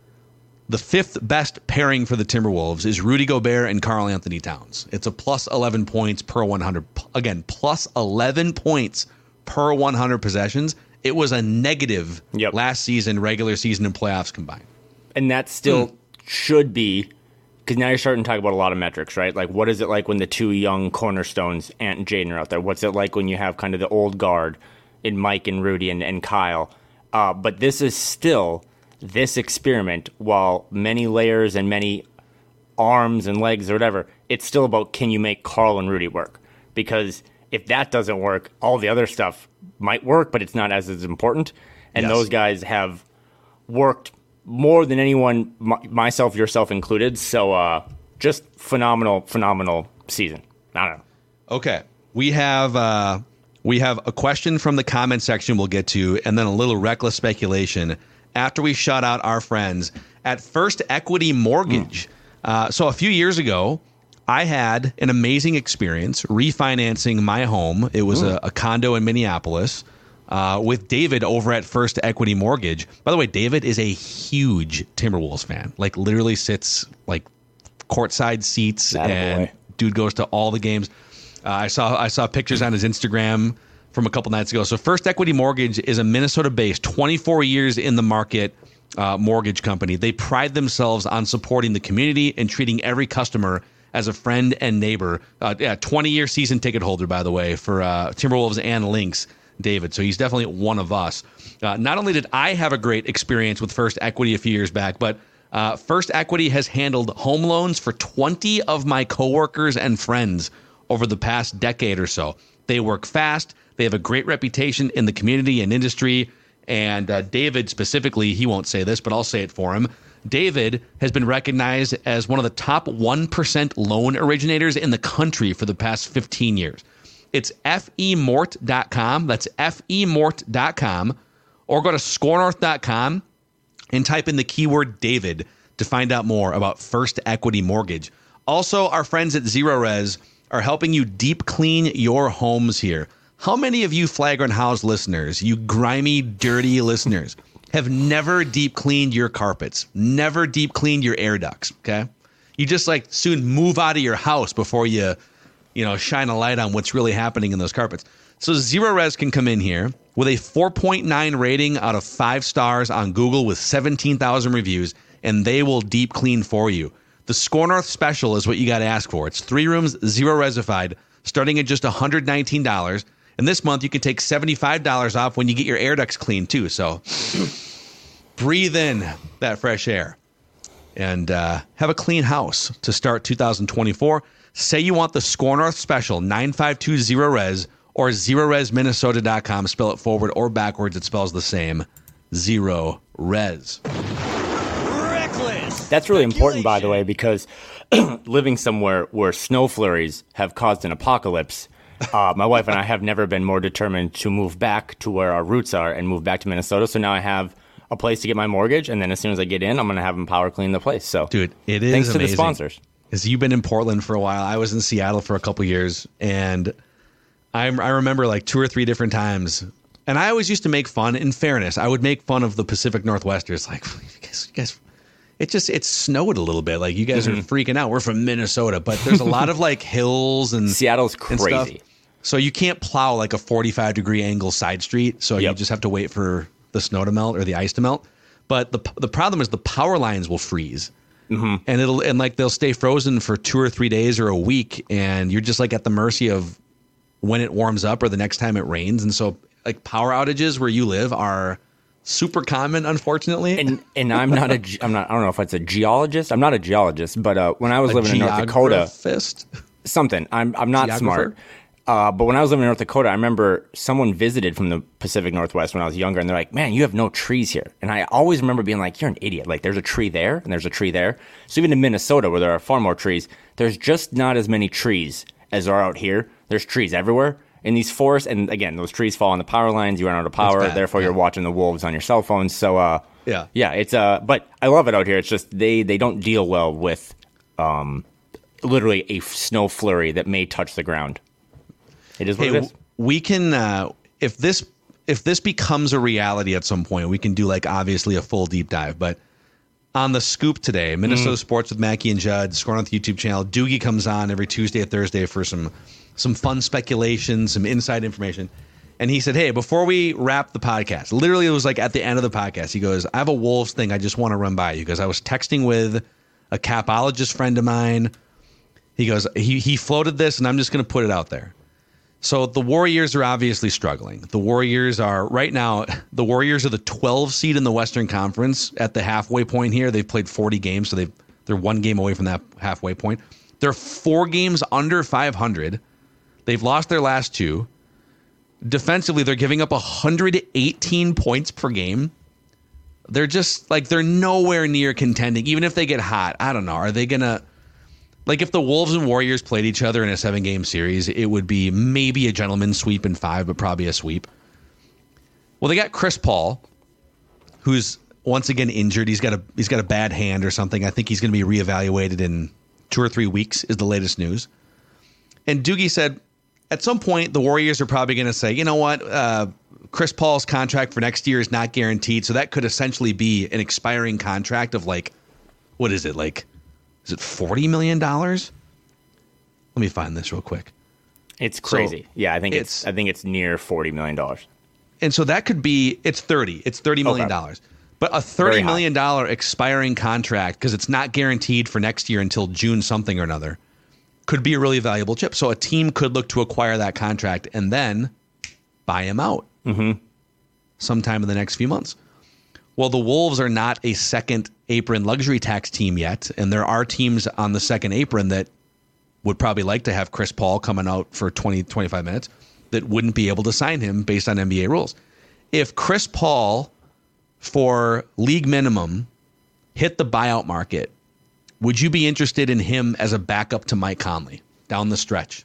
the fifth best pairing for the Timberwolves is Rudy Gobert and Karl Anthony Towns. It's a plus eleven points per one hundred. Again, plus eleven points per one hundred possessions. It was a negative yep. last season, regular season, and playoffs combined. And that still mm. should be, because now you're starting to talk about a lot of metrics, right? Like, what is it like when the two young cornerstones, Ant and Jaden, are out there? What's it like when you have kind of the old guard in Mike and Rudy and, and Kyle? Uh, but this is still this experiment, while many layers and many arms and legs or whatever, it's still about can you make Karl and Rudy work? Because if that doesn't work, all the other stuff might work, but it's not as, as important. And yes. those guys have worked more than anyone, m- myself, yourself included. So uh, just phenomenal, phenomenal season. I don't know. Okay, we have uh, we have a question from the comment section we'll get to, and then a little reckless speculation after we shout out our friends at First Equity Mortgage. Mm. Uh, so a few years ago, I had an amazing experience refinancing my home. It was a, a condo in Minneapolis uh, with David over at First Equity Mortgage. By the way, David is a huge Timberwolves fan. Like literally sits like courtside seats, That and boy. dude goes to all the games. Uh, I saw I saw pictures on his Instagram from a couple nights ago. So First Equity Mortgage is a Minnesota-based, twenty-four years in the market uh, mortgage company. They pride themselves on supporting the community and treating every customer as a friend and neighbor. Uh, yeah, twenty-year season ticket holder, by the way, for uh, Timberwolves and Lynx, David. So he's definitely one of us. Uh, not only did I have a great experience with First Equity a few years back, but uh, First Equity has handled home loans for twenty of my coworkers and friends over the past decade or so. They work fast. They have a great reputation in the community and industry. And uh, David specifically, he won't say this, but I'll say it for him. David has been recognized as one of the top one percent loan originators in the country for the past fifteen years. It's F E mort dot com. That's F E mort dot com. Or go to score north dot com and type in the keyword David to find out more about First Equity Mortgage. Also, our friends at Zero Res are helping you deep clean your homes here. How many of you Flagrant House listeners, you grimy, dirty listeners, have never deep cleaned your carpets, never deep cleaned your air ducts, okay? You just like soon move out of your house before you, you know, shine a light on what's really happening in those carpets. So Zero Res can come in here with a four point nine rating out of five stars on Google with seventeen thousand reviews, and they will deep clean for you. The Score North special is what you got to ask for. It's three rooms, zero resified, starting at just one hundred nineteen dollars. And this month, you can take seventy-five dollars off when you get your air ducts cleaned, too. So breathe in that fresh air and uh, have a clean house to start two thousand twenty-four. Say you want the Score North special, nine five two zero res or zero res minnesota dot com. Spell it forward or backwards. It spells the same. Zero Res. That's really important, by the way, because living somewhere where snow flurries have caused an apocalypse, uh, my wife and I have never been more determined to move back to where our roots are and move back to Minnesota. So now I have a place to get my mortgage, and then as soon as I get in, I'm going to have them power clean the place. So, dude, it is thanks amazing. to the sponsors. Because you've been in Portland for a while. I was in Seattle for a couple years, and I, I remember like two or three different times. And I always used to make fun. In fairness, I would make fun of the Pacific Northwesters. Like, you guys, you guys it just it snowed a little bit. Like, you guys mm-hmm. are freaking out. We're from Minnesota, but there's a lot of like hills and Seattle's crazy. And stuff. So you can't plow like a forty-five degree angle side street. So yep. you just have to wait for the snow to melt or the ice to melt. But the the problem is the power lines will freeze. Mm-hmm. And it'll and like they'll stay frozen for two or three days or a week, and you're just like at the mercy of when it warms up or the next time it rains. And so like power outages where you live are super common, unfortunately. And and I'm not a I'm not I don't know if it's a geologist. I'm not a geologist, but uh, when I was a living in North Dakota, something I'm I'm not smart. Uh, but when I was living in North Dakota, I remember someone visited from the Pacific Northwest when I was younger, and they're like, man, you have no trees here. And I always remember being like, you're an idiot. Like, there's a tree there, and there's a tree there. So even in Minnesota, where there are far more trees, there's just not as many trees as are out here. There's trees everywhere in these forests. And again, those trees fall on the power lines. You run out of power. Therefore, yeah. you're watching the wolves on your cell phone. So, uh, yeah, yeah, it's uh, but I love it out here. It's just they, they don't deal well with um, literally a snow flurry that may touch the ground. It is what hey, it is. We can, uh, if this if this becomes a reality at some point, we can do like obviously a full deep dive. But on the scoop today, Minnesota mm. Sports with Mackie and Judd, Score on the YouTube channel. Doogie comes on every Tuesday or Thursday for some some fun speculation, some inside information. And he said, hey, before we wrap the podcast, literally it was like at the end of the podcast, he goes, I have a Wolves thing I just want to run by you. Because I was texting with a capologist friend of mine. He goes, he he floated this, and I'm just going to put it out there. So the Warriors are obviously struggling. The Warriors are right now, the Warriors are the twelve seed in the Western Conference at the halfway point here. They've played forty games, so they've, they're one game away from that halfway point. They're four games under five hundred. They've lost their last two. Defensively, they're giving up one hundred eighteen points per game. They're just like, they're nowhere near contending. Even if they get hot, I don't know. Are they going to, like if the Wolves and Warriors played each other in a seven game series, it would be maybe a gentleman's sweep in five, but probably a sweep. Well, they got Chris Paul, who's once again injured. He's got a, he's got a bad hand or something. I think he's going to be reevaluated in two or three weeks is the latest news. And Doogie said at some point, the Warriors are probably going to say, you know what? Uh, Chris Paul's contract for next year is not guaranteed. So that could essentially be an expiring contract of like, what is it? Like, is it forty million dollars? Let me find this real quick. It's crazy. So yeah, I think it's, it's I think it's near forty million dollars. And so that could be, it's thirty. It's thirty million dollars. Okay. But a thirty million dollars expiring contract, because it's not guaranteed for next year until June something or another, could be a really valuable chip. So a team could look to acquire that contract and then buy him out mm-hmm. sometime in the next few months. Well, the Wolves are not a second apron luxury tax team yet, and there are teams on the second apron that would probably like to have Chris Paul coming out for twenty, twenty-five minutes that wouldn't be able to sign him based on N B A rules. If Chris Paul, for league minimum, hit the buyout market, would you be interested in him as a backup to Mike Conley down the stretch?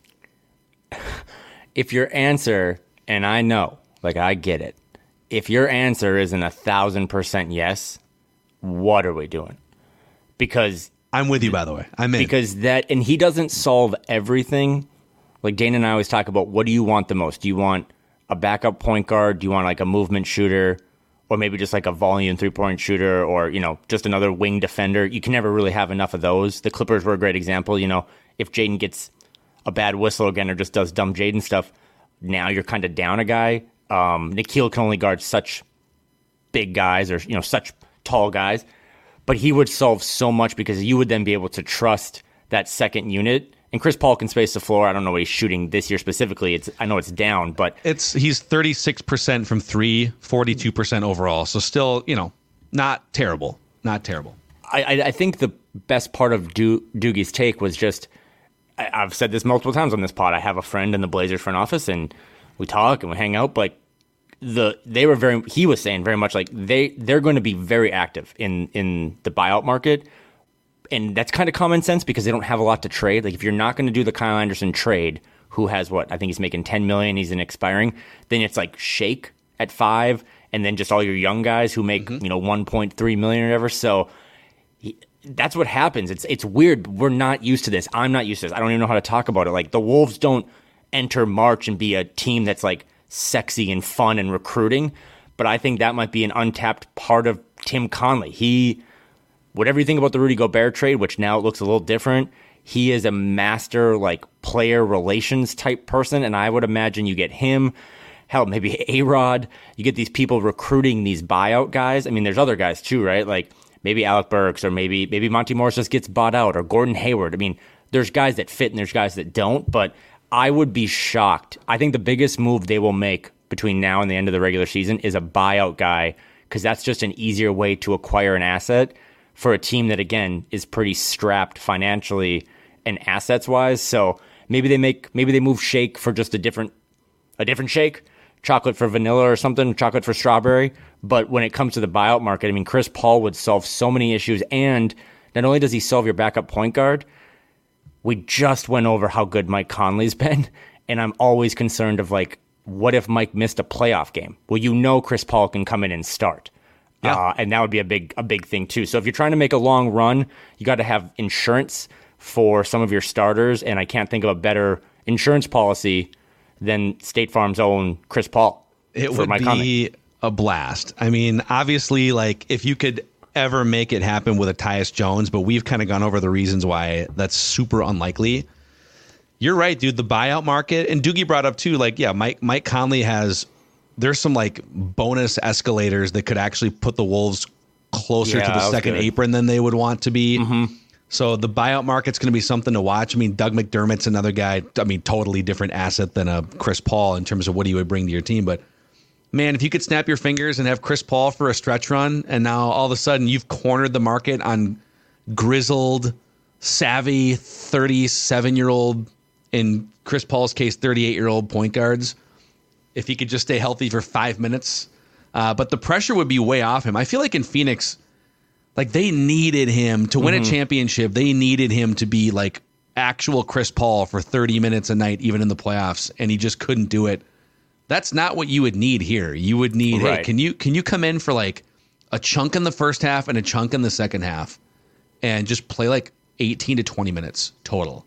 If your answer, and I know, like I get it, if your answer isn't a thousand percent yes, what are we doing? Because I'm with you, by the way. I'm in. Because that, and he doesn't solve everything. Like Dana and I always talk about, what do you want the most? Do you want a backup point guard? Do you want like a movement shooter? Or maybe just like a volume three-point shooter, or, you know, just another wing defender. You can never really have enough of those. The Clippers were a great example. You know, if Jaden gets a bad whistle again or just does dumb Jaden stuff, now you're kind of down a guy. Um, Nikhil can only guard such big guys, or, you know, such tall guys. But he would solve so much, because you would then be able to trust that second unit. And Chris Paul can space the floor. I don't know what he's shooting this year specifically. It's I know it's down, but it's he's thirty-six percent from three, forty-two percent overall. So still, you know, not terrible. Not terrible. I, I, I think the best part of Do- Doogie's take was just, I, I've said this multiple times on this pod. I have a friend in the Blazers front office, and we talk and we hang out. But the they were very, he was saying very much like they, they're going to be very active in, in the buyout market. And that's kind of common sense, because they don't have a lot to trade. Like if you're not going to do the Kyle Anderson trade, who has what? I think he's making ten million dollars, he's an expiring. Then it's like Shake at five, and then just all your young guys who make, mm-hmm. you know, one point three million dollars or whatever. So he, that's what happens. It's it's weird. We're not used to this. I'm not used to this. I don't even know how to talk about it. Like the Wolves don't enter March and be a team that's like sexy and fun and recruiting. But I think that might be an untapped part of Tim Conley. He... Whatever you think about the Rudy Gobert trade, which now it looks a little different, he is a master, like, player relations type person, and I would imagine you get him, hell, maybe A-Rod, you get these people recruiting these buyout guys. I mean, there's other guys too, right? Like, maybe Alec Burks, or maybe maybe Monty Morris just gets bought out, or Gordon Hayward. I mean, there's guys that fit and there's guys that don't, but I would be shocked. I think the biggest move they will make between now and the end of the regular season is a buyout guy, because that's just an easier way to acquire an asset for a team that, again, is pretty strapped financially and assets-wise. So maybe they make maybe they move Shake for just a different a different shake, chocolate for vanilla or something, chocolate for strawberry. But when it comes to the buyout market, I mean, Chris Paul would solve so many issues. And not only does he solve your backup point guard, we just went over how good Mike Conley's been. And I'm always concerned of, like, what if Mike missed a playoff game? Well, you know Chris Paul can come in and start. Yeah. Uh, and that would be a big a big thing, too. So if you're trying to make a long run, you got to have insurance for some of your starters. And I can't think of a better insurance policy than State Farm's own Chris Paul. It would be Conley. A blast. I mean, obviously, like, if you could ever make it happen with a Tyus Jones, but we've kind of gone over the reasons why that's super unlikely. You're right, dude. The buyout market, and Doogie brought up, too, like, yeah, Mike Mike Conley has... There's some like bonus escalators that could actually put the Wolves closer yeah, to the second good. apron than they would want to be. Mm-hmm. So the buyout market's going to be something to watch. I mean, Doug McDermott's another guy. I mean, totally different asset than a Chris Paul in terms of what he would bring to your team. But man, if you could snap your fingers and have Chris Paul for a stretch run, and now all of a sudden you've cornered the market on grizzled, savvy, thirty-seven-year-old, in Chris Paul's case, thirty-eight-year-old point guards. If he could just stay healthy for five minutes Uh, but the pressure would be way off him. I feel like in Phoenix, like they needed him to win mm-hmm. a championship. They needed him to be like actual Chris Paul for thirty minutes a night, even in the playoffs, and he just couldn't do it. That's not what you would need here. You would need, right. hey, can you can you come in for like a chunk in the first half and a chunk in the second half and just play like eighteen to twenty minutes total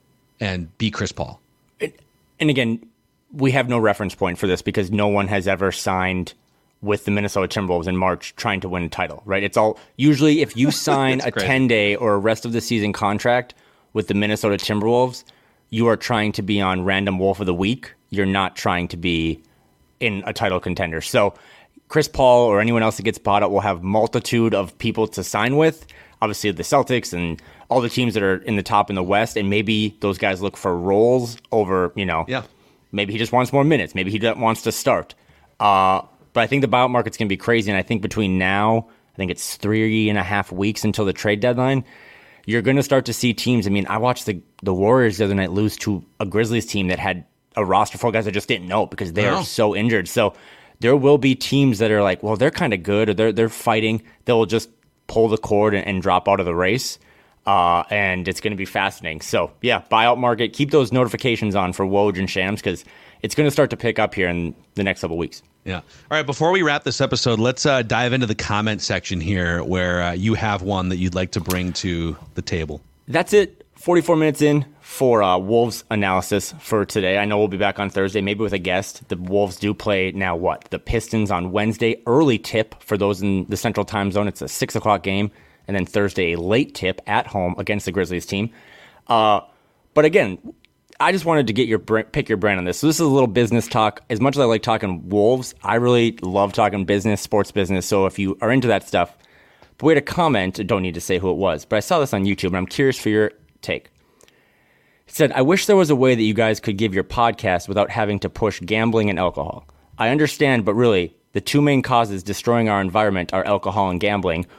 and be Chris Paul? And, and again, we have no reference point for this because no one has ever signed with the Minnesota Timberwolves in March trying to win a title, right? It's all usually if you sign a ten-day or a rest of the season contract with the Minnesota Timberwolves, you are trying to be on random Wolf of the Week. You're not trying to be in a title contender. So Chris Paul or anyone else that gets bought out will have multitude of people to sign with. Obviously the Celtics and all the teams that are in the top in the West, and maybe those guys look for roles over, you know, yeah. maybe he just wants more minutes. Maybe he wants to start. Uh, but I think the buyout market's going to be crazy. And I think between now, I think it's three and a half weeks until the trade deadline, you're going to start to see teams. I mean, I watched the, the Warriors the other night lose to a Grizzlies team that had a roster full of guys that just didn't know because they wow. are so injured. So there will be teams that are like, well, they're kind of good or they're they're fighting. They'll just pull the cord and, and drop out of the race. Uh, and it's going to be fascinating. So, yeah, buyout market. Keep those notifications on for Woj and Shams because it's going to start to pick up here in the next couple of weeks. Yeah. All right, before we wrap this episode, let's uh, dive into the comment section here where uh, you have one that you'd like to bring to the table. That's it. forty-four minutes in for uh, Wolves analysis for today. I know we'll be back on Thursday, maybe with a guest. The Wolves do play now what? The Pistons on Wednesday. Early tip for those in the Central Time Zone. It's a six o'clock game. And then Thursday, a late tip at home against the Grizzlies team. Uh, but again, I just wanted to get your pick your brain on this. So this is a little business talk. As much as I like talking Wolves, I really love talking business, sports business. So if you are into that stuff, but we had a comment, I don't need to say who it was, but I saw this on YouTube, and I'm curious for your take. It said, I wish there was a way that you guys could give your podcast without having to push gambling and alcohol. I understand, but really, the two main causes destroying our environment are alcohol and gambling,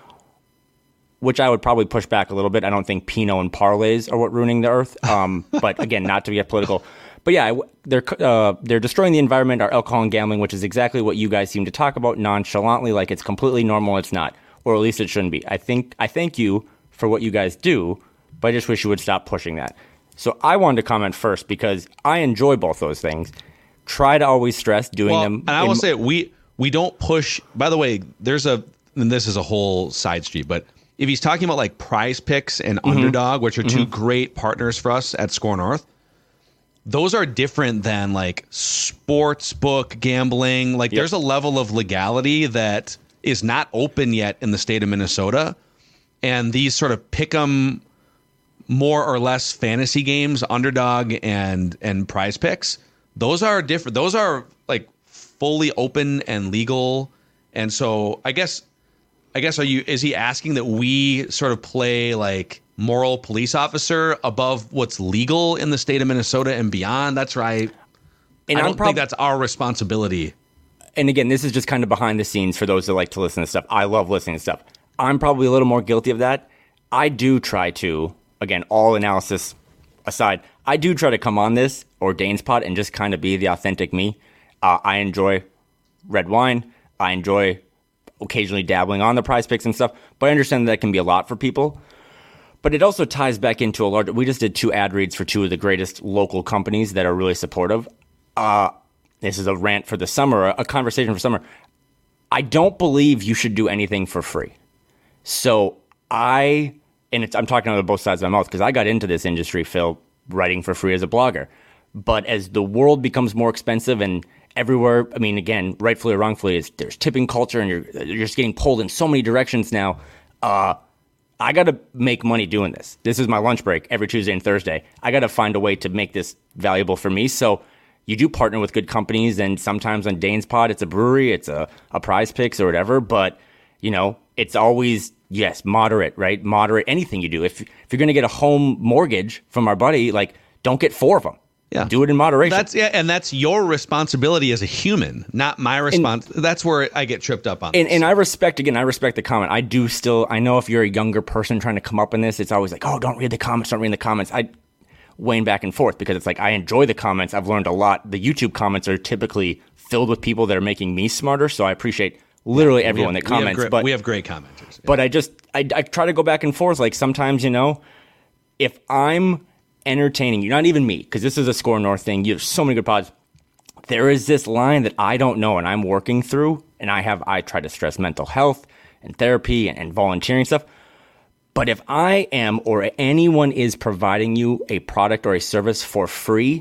which I would probably push back a little bit. I don't think Pinot and parlays are what ruining the earth. Um, but again, not to get political. But yeah, they're uh, they're destroying the environment, our alcohol and gambling, which is exactly what you guys seem to talk about nonchalantly, like it's completely normal. It's not, or at least it shouldn't be. I think I thank you for what you guys do, but I just wish you would stop pushing that. So I wanted to comment first because I enjoy both those things. Try to always stress doing well, them. And I will in, say we we don't push. By the way, there's a and this is a whole side street, but if he's talking about like Prize Picks and mm-hmm. Underdog, which are two mm-hmm. great partners for us at Score North, those are different than like sports book gambling. Like yep. there's a level of legality that is not open yet in the state of Minnesota. And these sort of pick 'em more or less fantasy games, Underdog and and Prize Picks, those are different. Those are like fully open and legal. And so I guess I guess are you is he asking that we sort of play like moral police officer above what's legal in the state of Minnesota and beyond? That's right. And I don't prob- think that's our responsibility. And again, this is just kind of behind the scenes for those that like to listen to stuff. I love listening to stuff. I'm probably a little more guilty of that. I do try to, again, all analysis aside, I do try to come on this or Dane's Pod and just kind of be the authentic me. Uh, I enjoy red wine. I enjoy occasionally dabbling on the Prize Picks and stuff, but I understand that, that can be a lot for people. But it also ties back into a larger, we just did two ad reads for two of the greatest local companies that are really supportive. Uh, this is a rant for the summer, a conversation for summer. I don't believe you should do anything for free. So I, and it's, I'm talking out of both sides of my mouth because I got into this industry, Phil, writing for free as a blogger. But as the world becomes more expensive and everywhere, I mean, again, rightfully or wrongfully, is there's tipping culture and you're, you're just getting pulled in so many directions now. Uh, I got to make money doing this. This is my lunch break every Tuesday and Thursday. I got to find a way to make this valuable for me. So you do partner with good companies, and sometimes on Dane's Pod, it's a brewery, it's a, a Prize Picks or whatever. But, you know, it's always, yes, moderate, right? Moderate anything you do. If, if you're going to get a home mortgage from our buddy, like, don't get four of them. Yeah. Do it in moderation. That's yeah, and that's your responsibility as a human, not my response. And, that's where I get tripped up on. And, this. and I respect, again, I respect the comment. I do still, I know if you're a younger person trying to come up in this, it's always like, oh, don't read the comments, don't read the comments. I, weighing back and forth because it's like I enjoy the comments. I've learned a lot. The YouTube comments are typically filled with people that are making me smarter, so I appreciate literally everyone have, that comments. We have great, but we have great commenters. Yeah. But I just I, I try to go back and forth. Like sometimes, you know, if I'm entertaining you, not even me, because this is a Score North thing. You have so many good pods. There is this line that I don't know and I'm working through, and I have I try to stress mental health and therapy and, and volunteering stuff. But if I am or anyone is providing you a product or a service for free,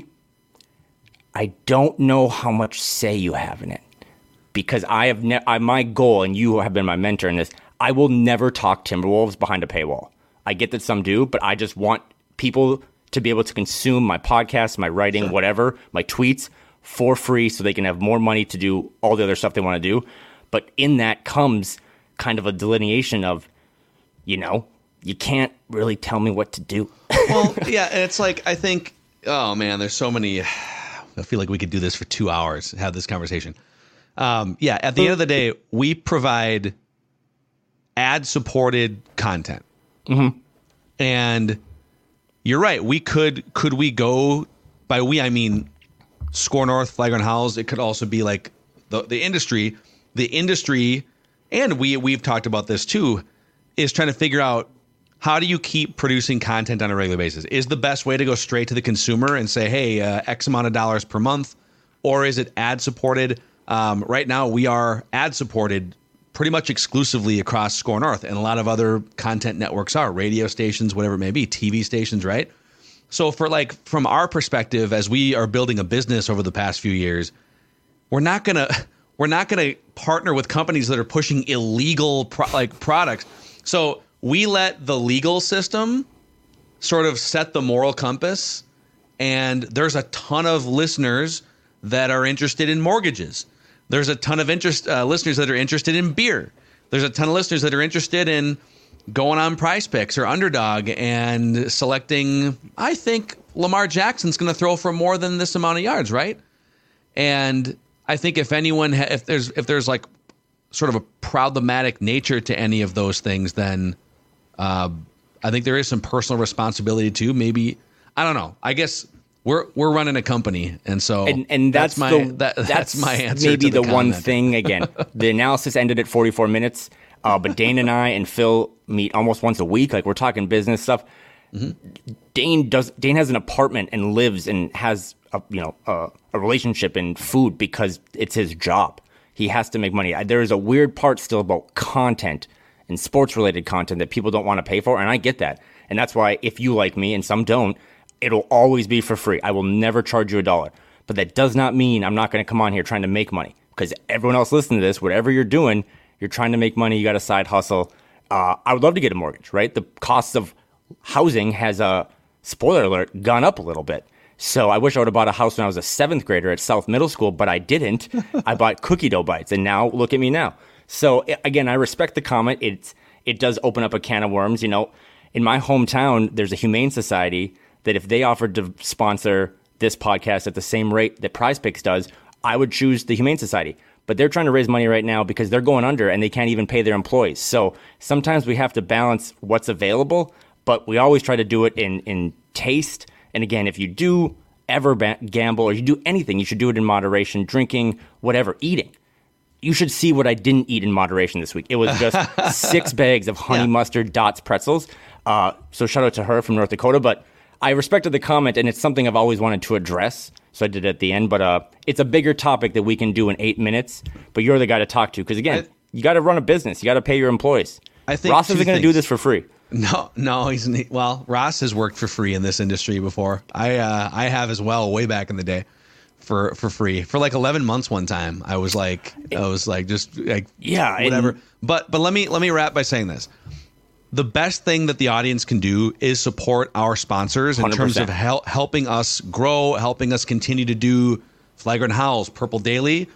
I don't know how much say you have in it. Because I have ne- I, my goal, and you have been my mentor in this, I will never talk Timberwolves behind a paywall. I get that some do, but I just want people to be able to consume my podcast, my writing, sure. whatever, my tweets for free so they can have more money to do all the other stuff they want to do. But in that comes kind of a delineation of, you know, you can't really tell me what to do. Well, yeah, and it's like, I think, oh man, there's so many, I feel like we could do this for two hours, have this conversation. Um, yeah, at the end of the day, we provide ad-supported content. Mm-hmm. And you're right, we could, could we go, by we, I mean, Score North, Flagrant Howls, it could also be like the, the industry, the industry, and we, we've talked about this too, is trying to figure out, how do you keep producing content on a regular basis? Is the best way to go straight to the consumer and say, hey, uh, X amount of dollars per month? Or is it ad supported? Um, right now, we are ad supported pretty much exclusively across Score North, and a lot of other content networks are, radio stations, whatever it may be, T V stations, right? So for like, from our perspective, as we are building a business over the past few years, we're not gonna we're not gonna partner with companies that are pushing illegal pro- like products. So we let the legal system sort of set the moral compass, and there's a ton of listeners that are interested in mortgages. There's a ton of interest uh, listeners that are interested in beer. There's a ton of listeners that are interested in going on Prize Picks or Underdog and selecting, I think Lamar Jackson's going to throw for more than this amount of yards, right? And I think if anyone, ha- if there's if there's like sort of a problematic nature to any of those things, then Uh, I think there is some personal responsibility too. Maybe, I don't know. I guess we're we're running a company, and so and, and that's, that's my the, that, that's, that's my answer. Maybe to the, the one comment. thing. Again, the analysis ended at forty-four minutes, uh, but Dane and I and Phil meet almost once a week. Like we're talking business stuff. Mm-hmm. Dane does. Dane has an apartment and lives and has a you know a, a relationship and food because it's his job. He has to make money. There is a weird part still about content and sports-related content that people don't want to pay for, and I get that. And that's why if you like me, and some don't, it'll always be for free. I will never charge you a dollar. But that does not mean I'm not going to come on here trying to make money, because everyone else listening to this, whatever you're doing, you're trying to make money, you got a side hustle. Uh, I would love to get a mortgage, right? The cost of housing has, a spoiler alert, gone up a little bit. So I wish I would have bought a house when I was a seventh grader at South Middle School, but I didn't. I bought cookie dough bites, and now look at me now. So again, I respect the comment. It's it does open up a can of worms. You know, in my hometown, there's a humane society that if they offered to sponsor this podcast at the same rate that Prize Picks does, I would choose the Humane Society. But they're trying to raise money right now because they're going under and they can't even pay their employees. So sometimes we have to balance what's available, but we always try to do it in in taste. And again, if you do ever ba- gamble or you do anything, you should do it in moderation, drinking, whatever, eating. You should see what I didn't eat in moderation this week. It was just six bags of honey yeah. mustard Dots pretzels. Uh, so shout out to her from North Dakota. But I respected the comment, and it's something I've always wanted to address. So I did it at the end. But uh, it's a bigger topic that we can do in eight minutes. But you're the guy to talk to. Because, again, I, you got to run a business. You got to pay your employees. I think Ross isn't going to do this for free. No, no, he's well. Ross has worked for free in this industry before. I uh, I have as well, way back in the day. For, for free for like eleven months one time. I was like I was like just like yeah whatever. And, but but let me let me wrap by saying this: the best thing that the audience can do is support our sponsors in one hundred percent terms of hel- helping us grow, helping us continue to do Flagrant Howls, Purple Daily.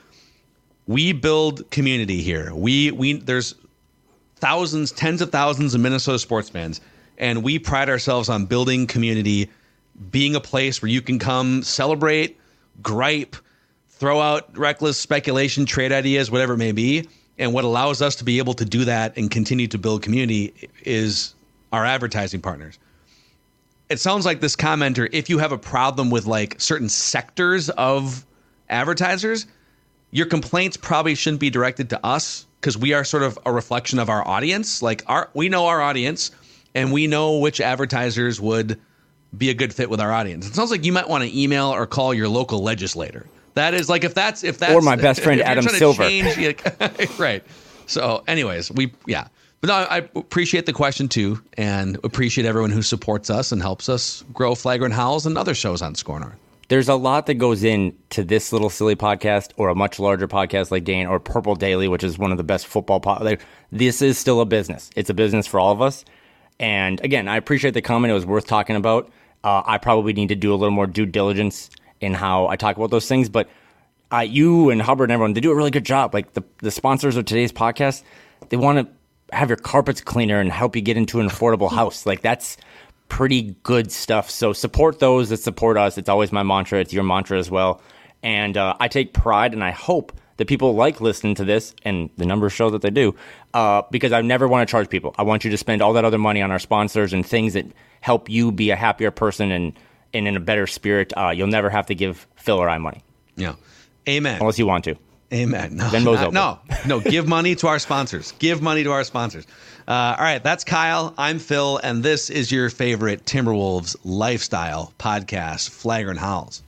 We build community here. We we there's thousands, tens of thousands of Minnesota sports fans, and we pride ourselves on building community, being a place where you can come celebrate, gripe, throw out reckless speculation, trade ideas, whatever it may be. And what allows us to be able to do that and continue to build community is our advertising partners. it sounds like this commenter, if you have a problem with like certain sectors of advertisers, your complaints probably shouldn't be directed to us because we are sort of a reflection of our audience. Like our, we know our audience and we know which advertisers would be a good fit with our audience. It sounds like you might want to email or call your local legislator. That is like, if that's, if that's, or my best friend, Adam Silver. Change, right. So anyways, we, yeah. But no, I appreciate the question too, and appreciate everyone who supports us and helps us grow Flagrant Howls and other shows on Score North. There's a lot that goes into this little silly podcast or a much larger podcast like Dane or Purple Daily, which is one of the best football podcasts. This is still a business. It's a business for all of us. And again, I appreciate the comment. It was worth talking about. Uh, I probably need to do a little more due diligence in how I talk about those things. But uh, you and Hubbard and everyone, they do a really good job. Like the, the sponsors of today's podcast, they want to have your carpets cleaner and help you get into an affordable house. Like that's pretty good stuff. So support those that support us. It's always my mantra. It's your mantra as well. And uh, I take pride and I hope that people like listening to this, and the numbers show that they do, uh, because I never want to charge people. I want you to spend all that other money on our sponsors and things that help you be a happier person and, and in a better spirit. Uh, you'll never have to give Phil or I money. Yeah. Amen. Unless you want to. Amen. No, Venmo's not, open. no, no. Give money to our sponsors. Give money to our sponsors. Uh, all right. That's Kyle. I'm Phil. And this is your favorite Timberwolves lifestyle podcast, Flagrant Howls.